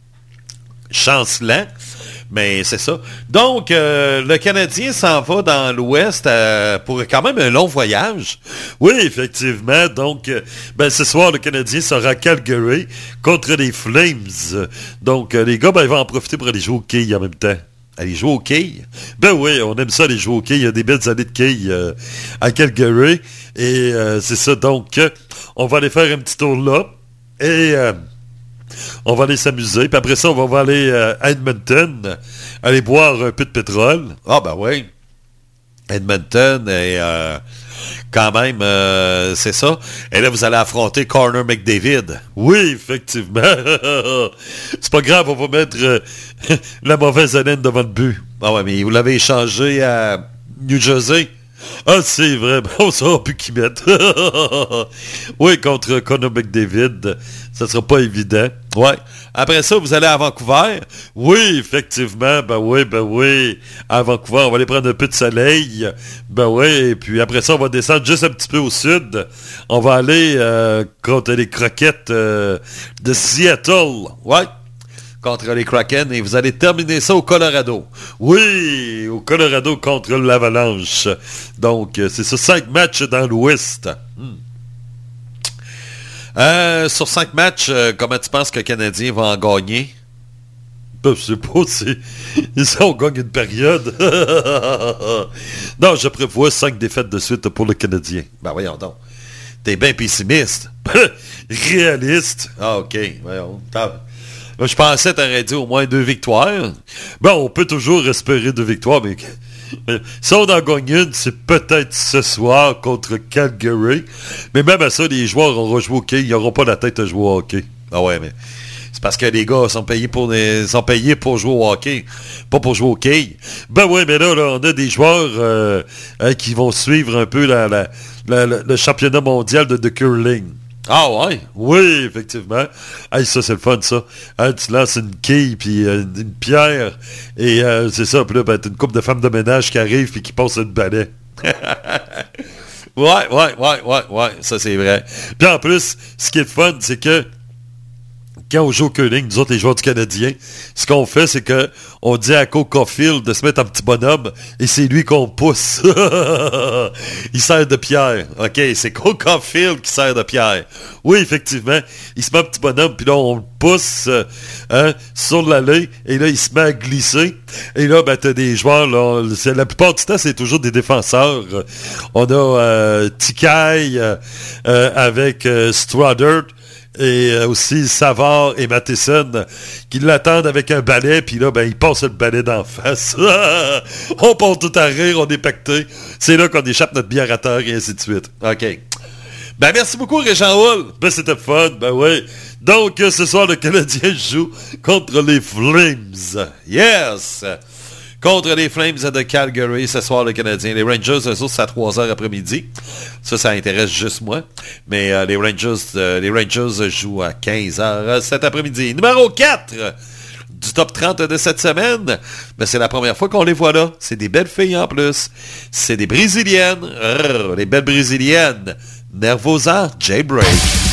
chancelant. Mais c'est ça. Donc, euh, le Canadien s'en va dans l'Ouest euh, pour quand même un long voyage. Oui, effectivement. Donc, euh, ben, ce soir, le Canadien sera à Calgary contre les Flames. Donc, euh, les gars, ben, ils vont en profiter pour aller jouer au quilles en même temps. Aller jouer au quilles? Ben oui, on aime ça, aller jouer au quilles. Il y a des belles années de quilles euh, à Calgary. Et euh, c'est ça. Donc, euh, on va aller faire un petit tour là. Et... Euh, on va aller s'amuser. Puis après ça, on va aller euh, à Edmonton, aller boire un peu de pétrole. Ah, ben oui. Edmonton, et euh, quand même, euh, c'est ça. Et là, vous allez affronter Connor McDavid. Oui, effectivement. C'est pas grave, on va mettre euh, la mauvaise haleine devant le but. Ah ouais, mais vous l'avez échangé à New Jersey. Ah, c'est vrai. On ne saura plus qui mettre. Oui, contre Connor McDavid, ça sera pas évident. Ouais. Après ça, vous allez à Vancouver. Oui, effectivement. Ben oui, ben oui. À Vancouver, on va aller prendre un peu de soleil. Ben oui. Et puis après ça, on va descendre juste un petit peu au sud. On va aller euh, contre les Croquettes euh, de Seattle. Ouais. Contre les Kraken, et vous allez terminer ça au Colorado. Oui, au Colorado contre l'Avalanche. Donc, c'est ça, cinq matchs dans l'Ouest. Hmm. Euh, sur cinq matchs, euh, comment tu penses que le Canadien va en gagner? Ben, je sais pas, c'est... Ça, on gagne une période. Non, je prévois cinq défaites de suite pour le Canadien. Ben, voyons donc. T'es bien pessimiste. Réaliste. Ah, OK. Voyons. T'as... Je pensais que tu aurais dit au moins deux victoires. Ben, on peut toujours espérer deux victoires, mais si on en gagne une, c'est peut-être ce soir contre Calgary. Mais même à ça, les joueurs auront joué au hockey. Ils n'auront pas la tête à jouer au hockey. Ah ouais, mais c'est parce que les gars sont payés pour les, sont payés pour jouer au hockey, pas pour jouer au hockey. Ben ouais, mais là, là on a des joueurs euh, hein, qui vont suivre un peu la, la, la, la, le championnat mondial de, de curling. Ah ouais? Oui, effectivement. Hey, ça, c'est le fun, ça. Hein, tu lances une quille, puis euh, une pierre, et euh, c'est ça. Puis là, ben, t'as une couple de femmes de ménage qui arrivent, puis qui passent une balai. Ouais, ouais, ouais, ouais, ouais, ça c'est vrai. Puis en plus, ce qui est fun, c'est que quand on joue au curling, nous autres, les joueurs du Canadien, ce qu'on fait, c'est que on dit à Cole Caulfield de se mettre en petit bonhomme et c'est lui qu'on pousse. Il sert de pierre. OK, c'est Cole Caulfield qui sert de pierre. Oui, effectivement, il se met en petit bonhomme, puis là, on le pousse euh, hein, sur l'allée et là, il se met à glisser. Et là, ben, t'as des joueurs, là, c'est, la plupart du temps, c'est toujours des défenseurs. On a euh, Tikai euh, euh, avec euh, Stoddard. Et euh, aussi Savard et Matheson qui l'attendent avec un balai, puis là, ben, ils passent le balai d'en face. On part tout à rire, on est pacté. C'est là qu'on échappe notre bière à terre et ainsi de suite. OK. Ben, merci beaucoup, Régent Hull. Ben, c'était fun, ben oui. Donc, euh, ce soir, le Canadien joue contre les Flames. Yes! Contre les Flames de Calgary, ce soir, le Canadien. Les Rangers, eux autres, c'est à trois heures après-midi. Ça, ça intéresse juste moi. Mais euh, les Rangers euh, les Rangers jouent à quinze heures cet après-midi. Numéro quatre du top trente de cette semaine. Ben, c'est la première fois qu'on les voit là. C'est des belles filles en plus. C'est des Brésiliennes. Rrr, les belles Brésiliennes. Nervosa Jaybreak.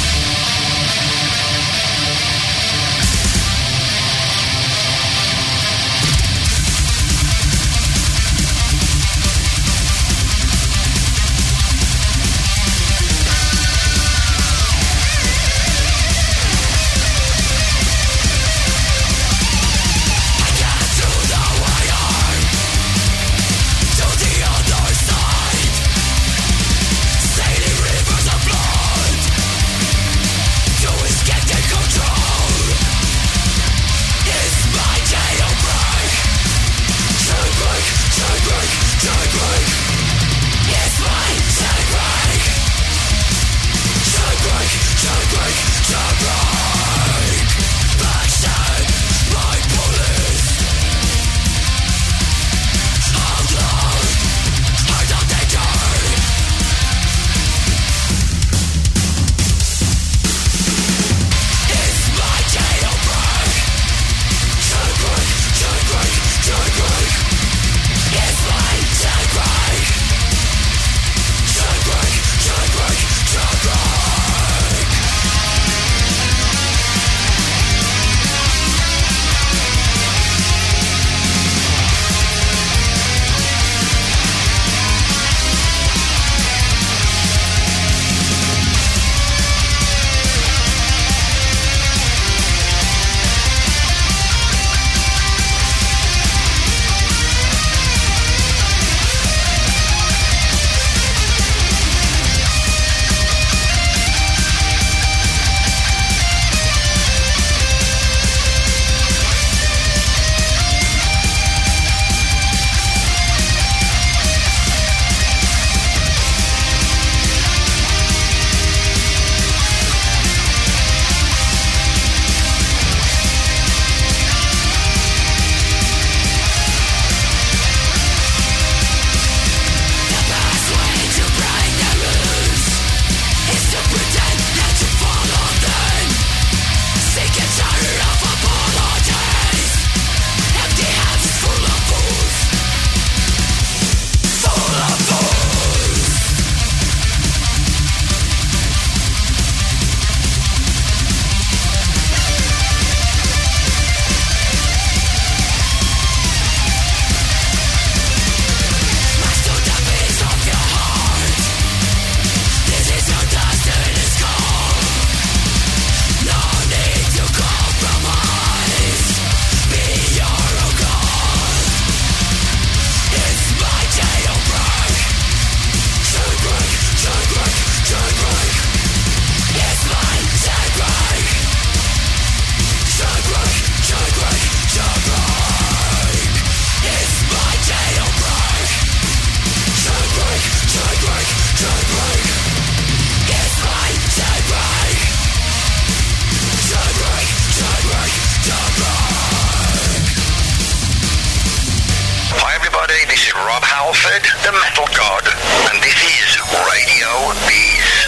Halford, the Metal God, and this is Radio Bees.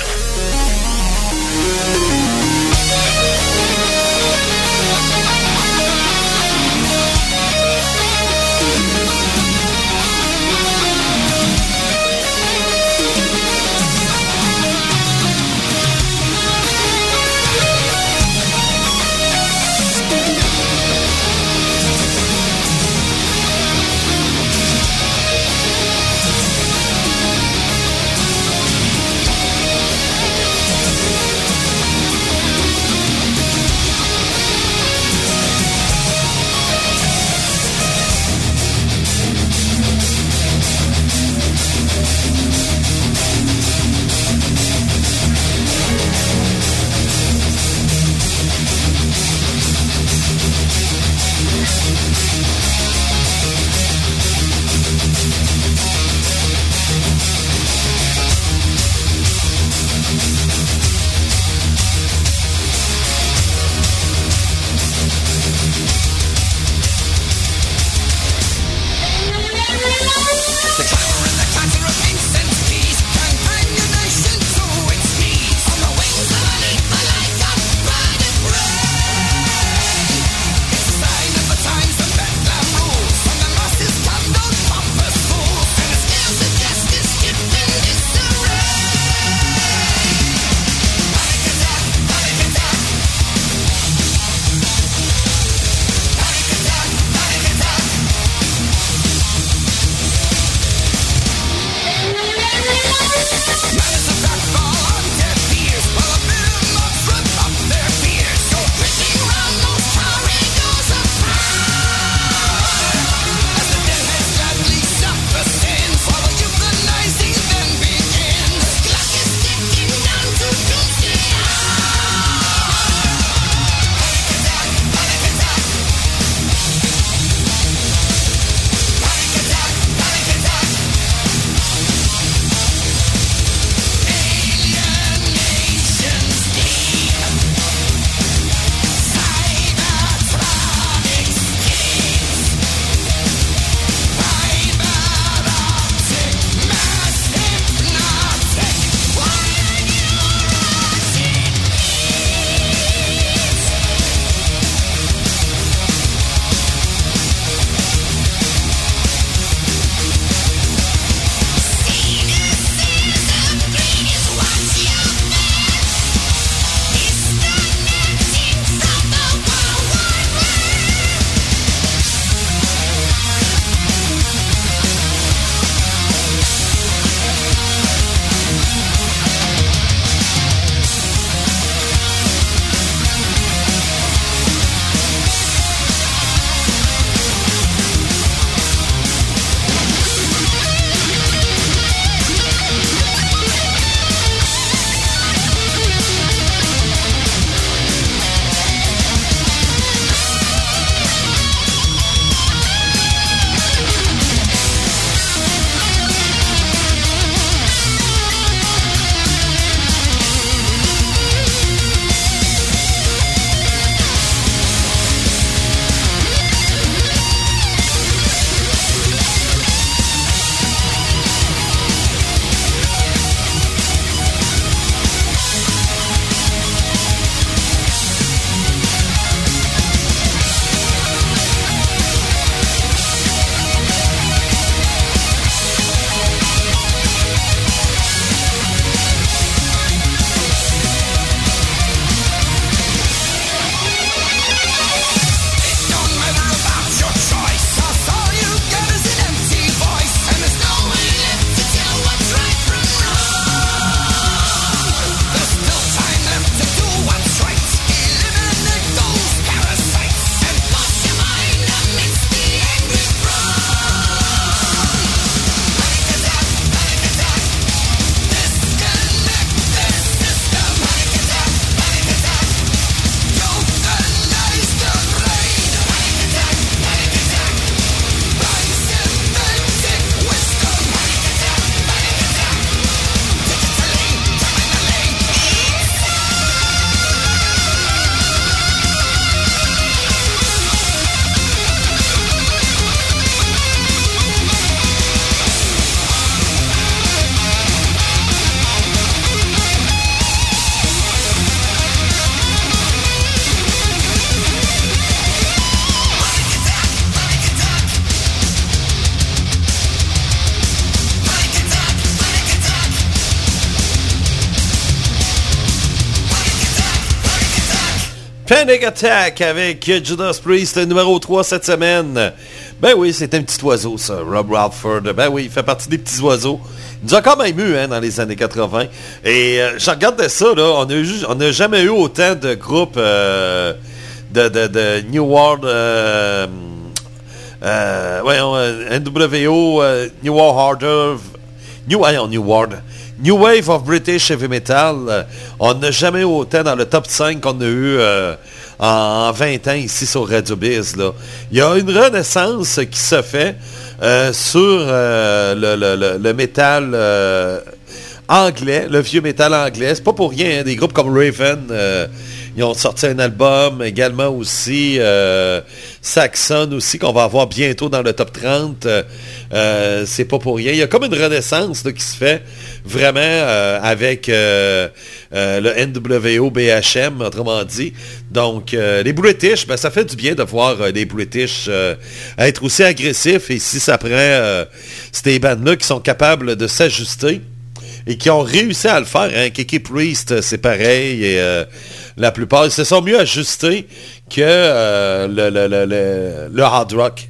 Panic Attack avec Judas Priest, numéro trois cette semaine. Ben oui, c'est un petit oiseau, ça, Rob Halford. Ben oui, il fait partie des petits oiseaux. Il nous a quand même eu, hein, dans les années quatre-vingt. Et euh, je regardais ça, là, on a, on a jamais eu autant de groupes euh, de, de, de New World... Euh, euh, voyons, N W O, euh, New World Harder... New, voyons, New World... New Wave of British Heavy Metal, euh, on n'a jamais eu autant dans le top cinq qu'on a eu euh, en vingt ans ici sur Radio Biz. Là. Il y a une renaissance qui se fait euh, sur euh, le, le, le, le métal euh, anglais, le vieux métal anglais. C'est pas pour rien, hein, des groupes comme Raven, euh, ils ont sorti un album, également aussi euh, Saxon aussi, qu'on va avoir bientôt dans le top trente. Euh, c'est pas pour rien. Il y a comme une renaissance là, qui se fait vraiment euh, avec euh, euh, le N W O B H M, autrement dit. Donc, euh, les British, ben, ça fait du bien de voir euh, les British euh, être aussi agressifs. Et si ça prend euh, ces bandes-là qui sont capables de s'ajuster et qui ont réussi à le faire, hein. Kiki Priest, c'est pareil. Et, euh, la plupart, ils se sont mieux ajustés que euh, le, le, le, le, le hard rock.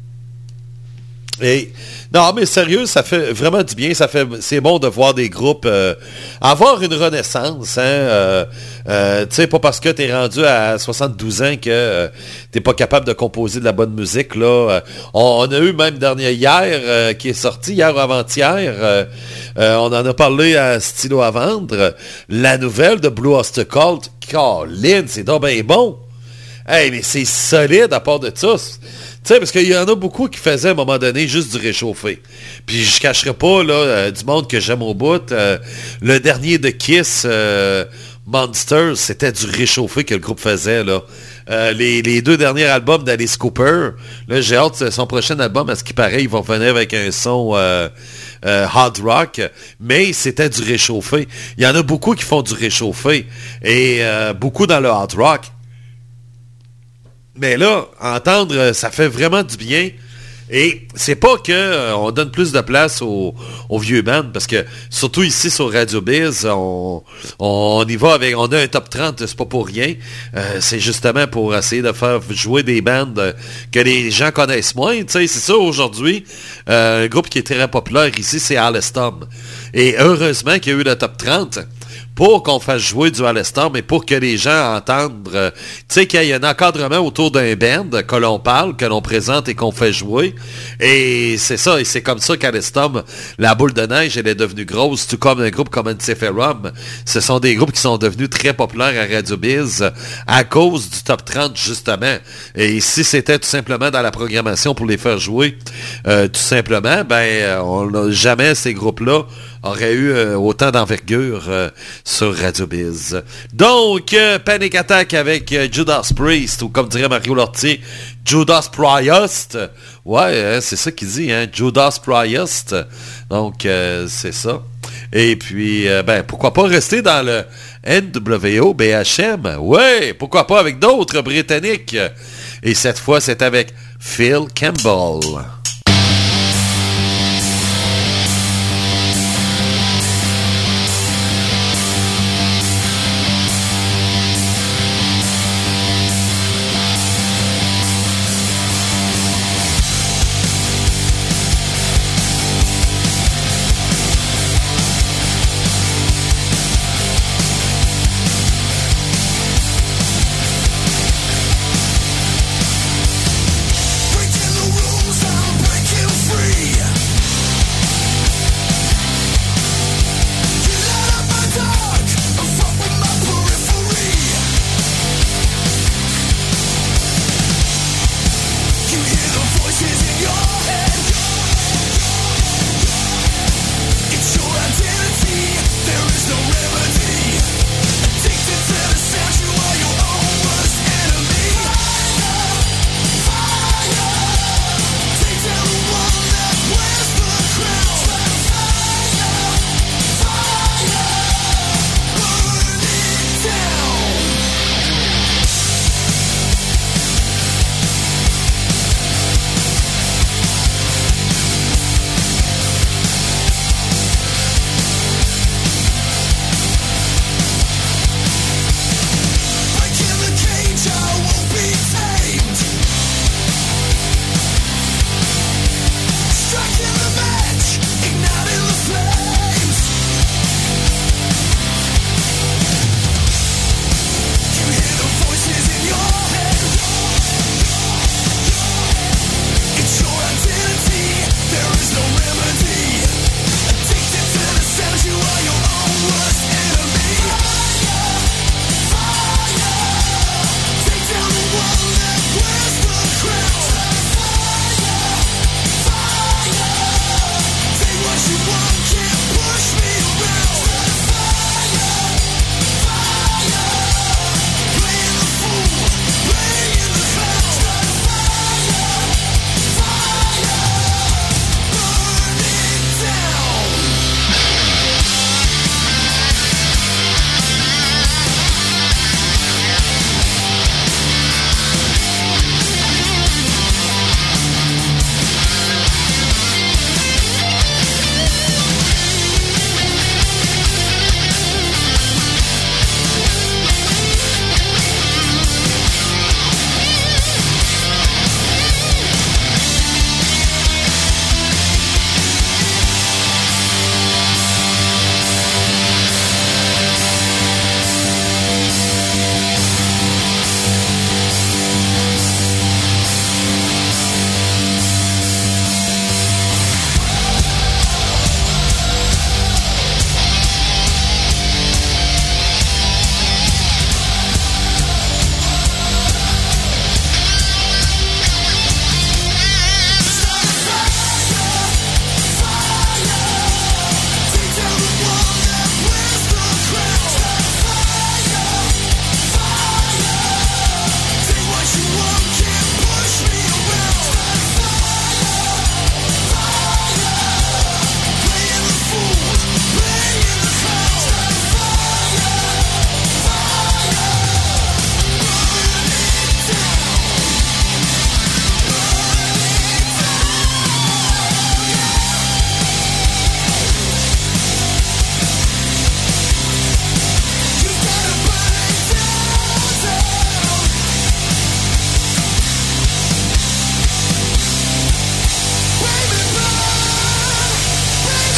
Et non, mais sérieux, ça fait vraiment du bien. Ça fait, c'est bon de voir des groupes euh, avoir une renaissance. Hein, euh, euh, tu sais, pas parce que t'es rendu à soixante-douze ans que euh, t'es pas capable de composer de la bonne musique. Là, euh, on, on a eu même dernier hier euh, qui est sorti hier ou avant-hier. Euh, euh, on en a parlé à Stylo à vendre. La nouvelle de Blue Oyster Cult. Colin, c'est donc bien bon. Hey, mais c'est solide à part de ça. Tu sais, parce qu'il y en a beaucoup qui faisaient à un moment donné juste du réchauffé. Puis je cacherai pas, là, euh, du monde que j'aime au bout. Euh, le dernier de Kiss, euh, Monsters, c'était du réchauffé que le groupe faisait, là. Euh, les, les deux derniers albums d'Alice Cooper, là, j'ai hâte, son prochain album, à ce qui paraît, ils vont venir avec un son euh, euh, hard rock, mais c'était du réchauffé. Il y en a beaucoup qui font du réchauffé, et euh, beaucoup dans le hard rock. Mais là, entendre, ça fait vraiment du bien. Et c'est pas que euh, on donne plus de place aux, aux vieux bands, parce que surtout ici sur Radio Biz, on, on y va avec, on a un top trente, c'est pas pour rien. Euh, c'est justement pour essayer de faire jouer des bands que les gens connaissent moins. Tu sais, c'est ça aujourd'hui. Euh, un groupe qui est très populaire ici, c'est Alestom. Et heureusement qu'il y a eu le top trente. Pour qu'on fasse jouer du Alestom, mais pour que les gens entendent, euh, tu sais, qu'il y a un encadrement autour d'un band, que l'on parle, que l'on présente et qu'on fait jouer. Et c'est ça, et c'est comme ça qu'Alestom, la boule de neige, elle est devenue grosse, tout comme un groupe comme Antiferum. Ce sont des groupes qui sont devenus très populaires à Radio Biz à cause du top trente, justement. Et si c'était tout simplement dans la programmation pour les faire jouer, euh, tout simplement, ben, on n'a jamais ces groupes-là aurait eu euh, autant d'envergure euh, sur Radio Biz. Donc, euh, Panic Attack avec euh, Judas Priest, ou comme dirait Mario Lortier, Judas Priest. Ouais, hein, c'est ça qu'il dit, hein, Judas Priest. Donc, euh, c'est ça. Et puis, euh, ben, pourquoi pas rester dans le N W O B H M? Ouais, pourquoi pas avec d'autres Britanniques? Et cette fois, c'est avec Phil Campbell. Breaking the rules, I'm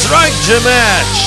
Strange Match.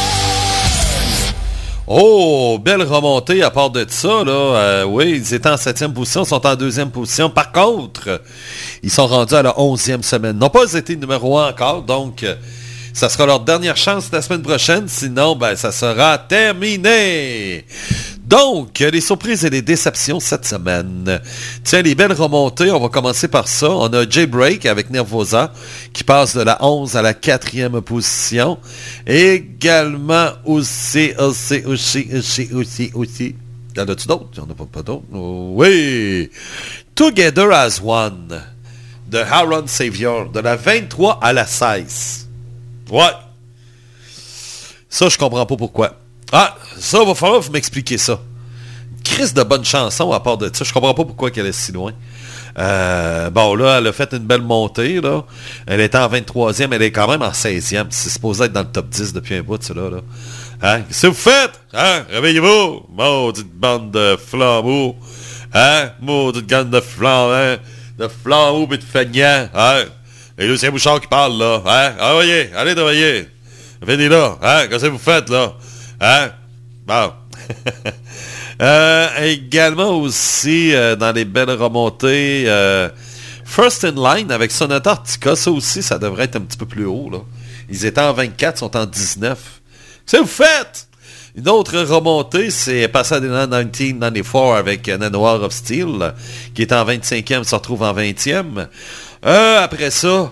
Oh, belle remontée à part de ça, là. Euh, oui, ils étaient en septième position, sont en deuxième position. Par contre, ils sont rendus à la onzième semaine. Ils n'ont pas été numéro un encore, donc ça sera leur dernière chance la semaine prochaine. Sinon, ben, ça sera terminé. Donc, les surprises et les déceptions cette semaine. Tiens, les belles remontées, on va commencer par ça. On a Jaybreak avec Nervosa qui passe de la onze à la quatrième position. Également aussi, aussi, aussi, aussi, aussi, aussi. Y en a-tu d'autres? Il n'y en a pas, pas d'autres. Oh, oui! Together as One de Aaron Savior, de la vingt-trois à la seize. Ouais! Ça, je comprends pas pourquoi. Ah, ça, va falloir vous m'expliquer ça. Crise de bonne chanson à part de ça. Je comprends pas pourquoi qu'elle est si loin. Euh, bon, là, elle a fait une belle montée, là. Elle était en vingt-troisième, elle est quand même en seizième. C'est supposé être dans le top dix depuis un bout, ça, là. là. Hein? Qu'est-ce que vous faites? Hein? Réveillez-vous! Maudite bande de flambeaux. Hein? Maudite bande de flambeaux, hein? De flambeaux et de feignants. Hein? Et Lucien Bouchard qui parle, là. Hein? Ah, voyez, allez travailler. Venez là. Hein? Qu'est-ce que vous faites, là? Hein? Bon. euh, également aussi, euh, dans les belles remontées, euh, First in Line avec Sonata Arctica. Ça aussi, ça devrait être un petit peu plus haut, là. Ils étaient en vingt-quatre, sont en dix-neuf. Qu'est-ce que vous faites? Une autre remontée, c'est Pasadena dix-neuf quatre-vingt-quatorze avec Nanoir of Steel, qui est en vingt-cinquième, se retrouve en vingtième. Euh, après ça...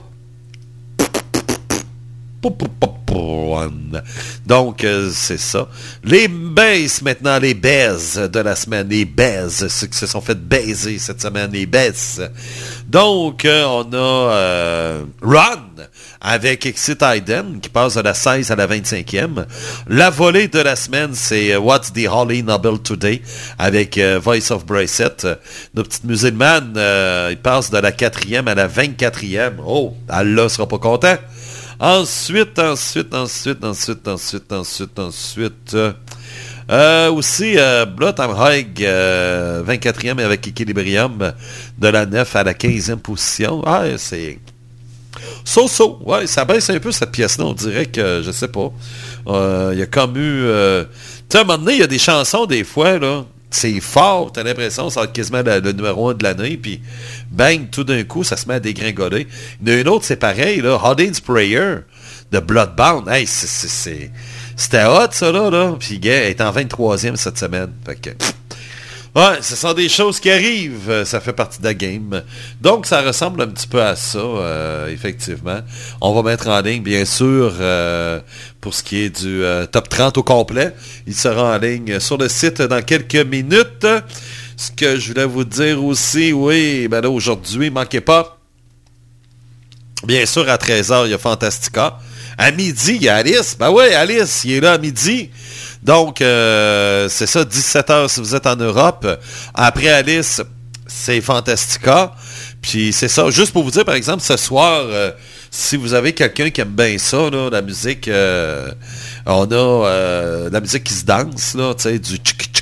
Donc, euh, c'est ça. Les baisses maintenant, les baises de la semaine. Les baises, ceux qui se sont fait baiser cette semaine, les baisses. Donc, euh, on a euh, Run avec Exit Iden qui passe de la seize à la vingt-cinquième. La volée de la semaine, c'est What's the Holy Noble Today avec euh, Voice of Bracet. Nos petites musulmanes, euh, ils passent de la quatrième à la vingt-quatrième. Oh, Allah sera pas content. Ensuite, ensuite, ensuite, ensuite, ensuite, ensuite, ensuite... Euh, euh, aussi, euh, Blood and High, euh, vingt-quatrième avec Equilibrium, de la neuf à la quinzième position. Ah, c'est... So-so, ouais, ça baisse un peu cette pièce-là, on dirait que, je sais pas, il euh, y a comme eu... Euh... Tu sais, à un moment donné, il y a des chansons, des fois, là, c'est fort, t'as l'impression que ça va être quasiment le, le numéro un de l'année, puis bang, tout d'un coup, ça se met à dégringoler. Il y en a une autre, c'est pareil, là, Hodin's Prayer, de Bloodbound. Hey, c'est, c'est, c'est, c'était hot, ça, là, là. Puis, gars, elle est en vingt-troisième cette semaine. Fait que... Ouais, ce sont des choses qui arrivent, ça fait partie de la game. Donc, ça ressemble un petit peu à ça, euh, effectivement. On va mettre en ligne, bien sûr, euh, pour ce qui est du euh, top trente au complet. Il sera en ligne sur le site dans quelques minutes. Ce que je voulais vous dire aussi, oui, ben là, aujourd'hui, manquez pas. Bien sûr, à treize heures, il y a Fantastica. À midi, il y a Alice. Ben oui, Alice, il est là à midi. Donc, euh, c'est ça, dix-sept heures si vous êtes en Europe. Après Alice, c'est Fantastica. Puis c'est ça, juste pour vous dire, par exemple, ce soir, euh, si vous avez quelqu'un qui aime bien ça, là, la musique, euh, on a euh, la musique qui se danse, là, tu sais, du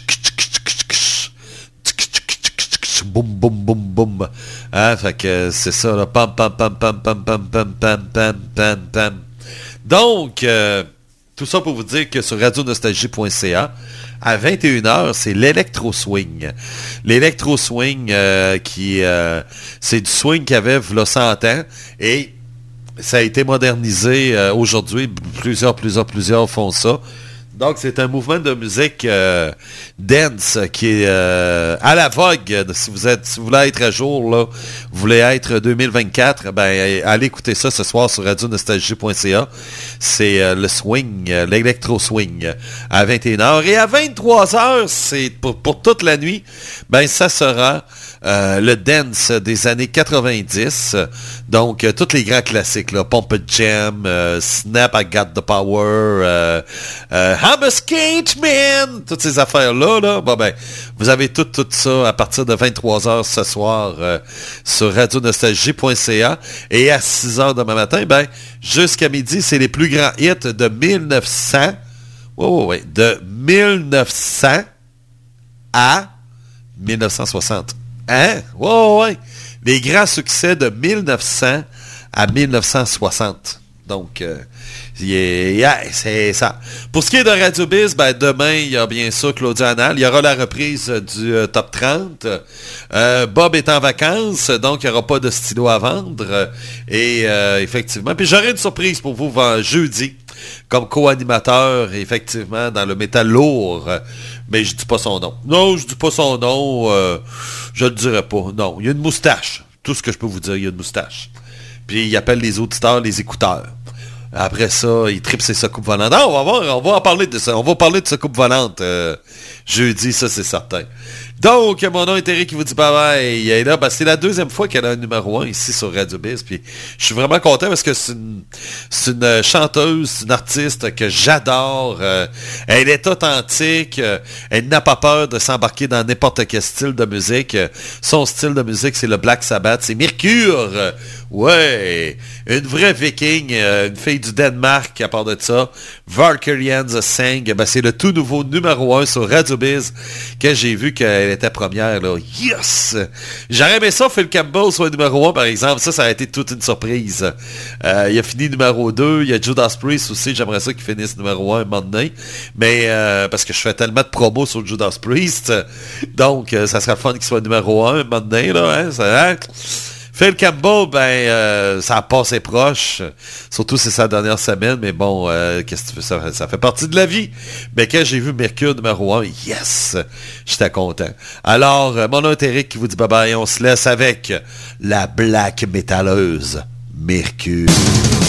boum, boum, boum, boum. Hein, fait que c'est ça, là, pam, pam, pam, pam, pam, pam, pam, pam, pam, pam, pam. Donc, euh, tout ça pour vous dire que sur radio nostalgie point c a, à vingt et une heures, c'est l'électro-swing. L'électro-swing, euh, qui euh, c'est du swing qu'il y avait v'là cent ans, et ça a été modernisé euh, aujourd'hui. Plusieurs, plusieurs, plusieurs font ça. Donc, c'est un mouvement de musique euh, dance qui est euh, à la vogue. Si vous êtes, si vous voulez être à jour, là, vous voulez être deux mille vingt-quatre, ben allez écouter ça ce soir sur radio nostalgie point c a. C'est euh, le swing, euh, l'électro-swing à vingt et une heures. Et à vingt-trois heures, c'est pour, pour toute la nuit, ben ça sera euh, le dance des années quatre-vingt-dix. Donc, euh, tous les grands classiques, là, Pump It Jam, euh, Snap, I Got the Power, euh, euh, I'm a Skate Man, toutes ces affaires-là, là, bon ben, vous avez tout, tout ça à partir de vingt-trois heures ce soir euh, sur radio nostalgie point c a. Et à six heures demain matin, ben, jusqu'à midi, c'est les plus grands hits de mille neuf cents, ouais, ouais, ouais, de mille neuf cents à mille neuf cent soixante. Hein? Ouais, ouais, ouais. Les grands succès de mille neuf cents à mille neuf cent soixante. Donc, euh, yeah, c'est ça. Pour ce qui est de Radio Biz, ben, demain, il y a bien sûr Claudia Annal. Il y aura la reprise du euh, Top trente. Euh, Bob est en vacances, donc il n'y aura pas de stylo à vendre. Et euh, effectivement, puis j'aurai une surprise pour vous jeudi, comme co-animateur, effectivement, dans le métal lourd. Mais je dis pas son nom. Non, je dis pas son nom. Euh, je le dirai pas. Non, il y a une moustache. Tout ce que je peux vous dire, il y a une moustache. Puis il appelle les auditeurs les écouteurs. Après ça, il tripe ses soucoupes volantes. Non, on va, voir, on va en parler de ça. On va parler de soucoupes volantes euh, jeudi, ça c'est certain. Donc, mon nom est Eric qui vous dit bye-bye. Et là, ben, c'est la deuxième fois qu'elle a un numéro un ici sur Radio Biz. Puis je suis vraiment content parce que c'est une, c'est une chanteuse, c'est une artiste que j'adore. Euh, elle est authentique. Euh, elle n'a pas peur de s'embarquer dans n'importe quel style de musique. Euh, son style de musique, c'est le Black Sabbath. C'est Mercure. Euh, ouais. Une vraie viking. Euh, une fille du Danemark à part de ça. Valkyrians Sang. Ben, c'est le tout nouveau numéro un sur Radio Biz que j'ai vu qu'elle était première, là. Yes! J'aurais aimé ça, Phil Campbell soit numéro un, par exemple. Ça, ça a été toute une surprise. Euh, il a fini numéro deux. Il y a Judas Priest aussi. J'aimerais ça qu'il finisse numéro un un moment donné. Mais, euh, parce que je fais tellement de promos sur Judas Priest. Donc, euh, ça serait le fun qu'il soit numéro un un moment donné, là. Hein? Ça, hein? Phil Campbell, ben, euh, ça a passé proche. Surtout c'est sa dernière semaine, mais bon, euh, qu'est-ce que tu veux, ça, ça fait partie de la vie. Mais quand j'ai vu Mercure numéro un, yes, j'étais content. Alors, mon nom est Eric qui vous dit bye bye, on se laisse avec la black métalleuse Mercure.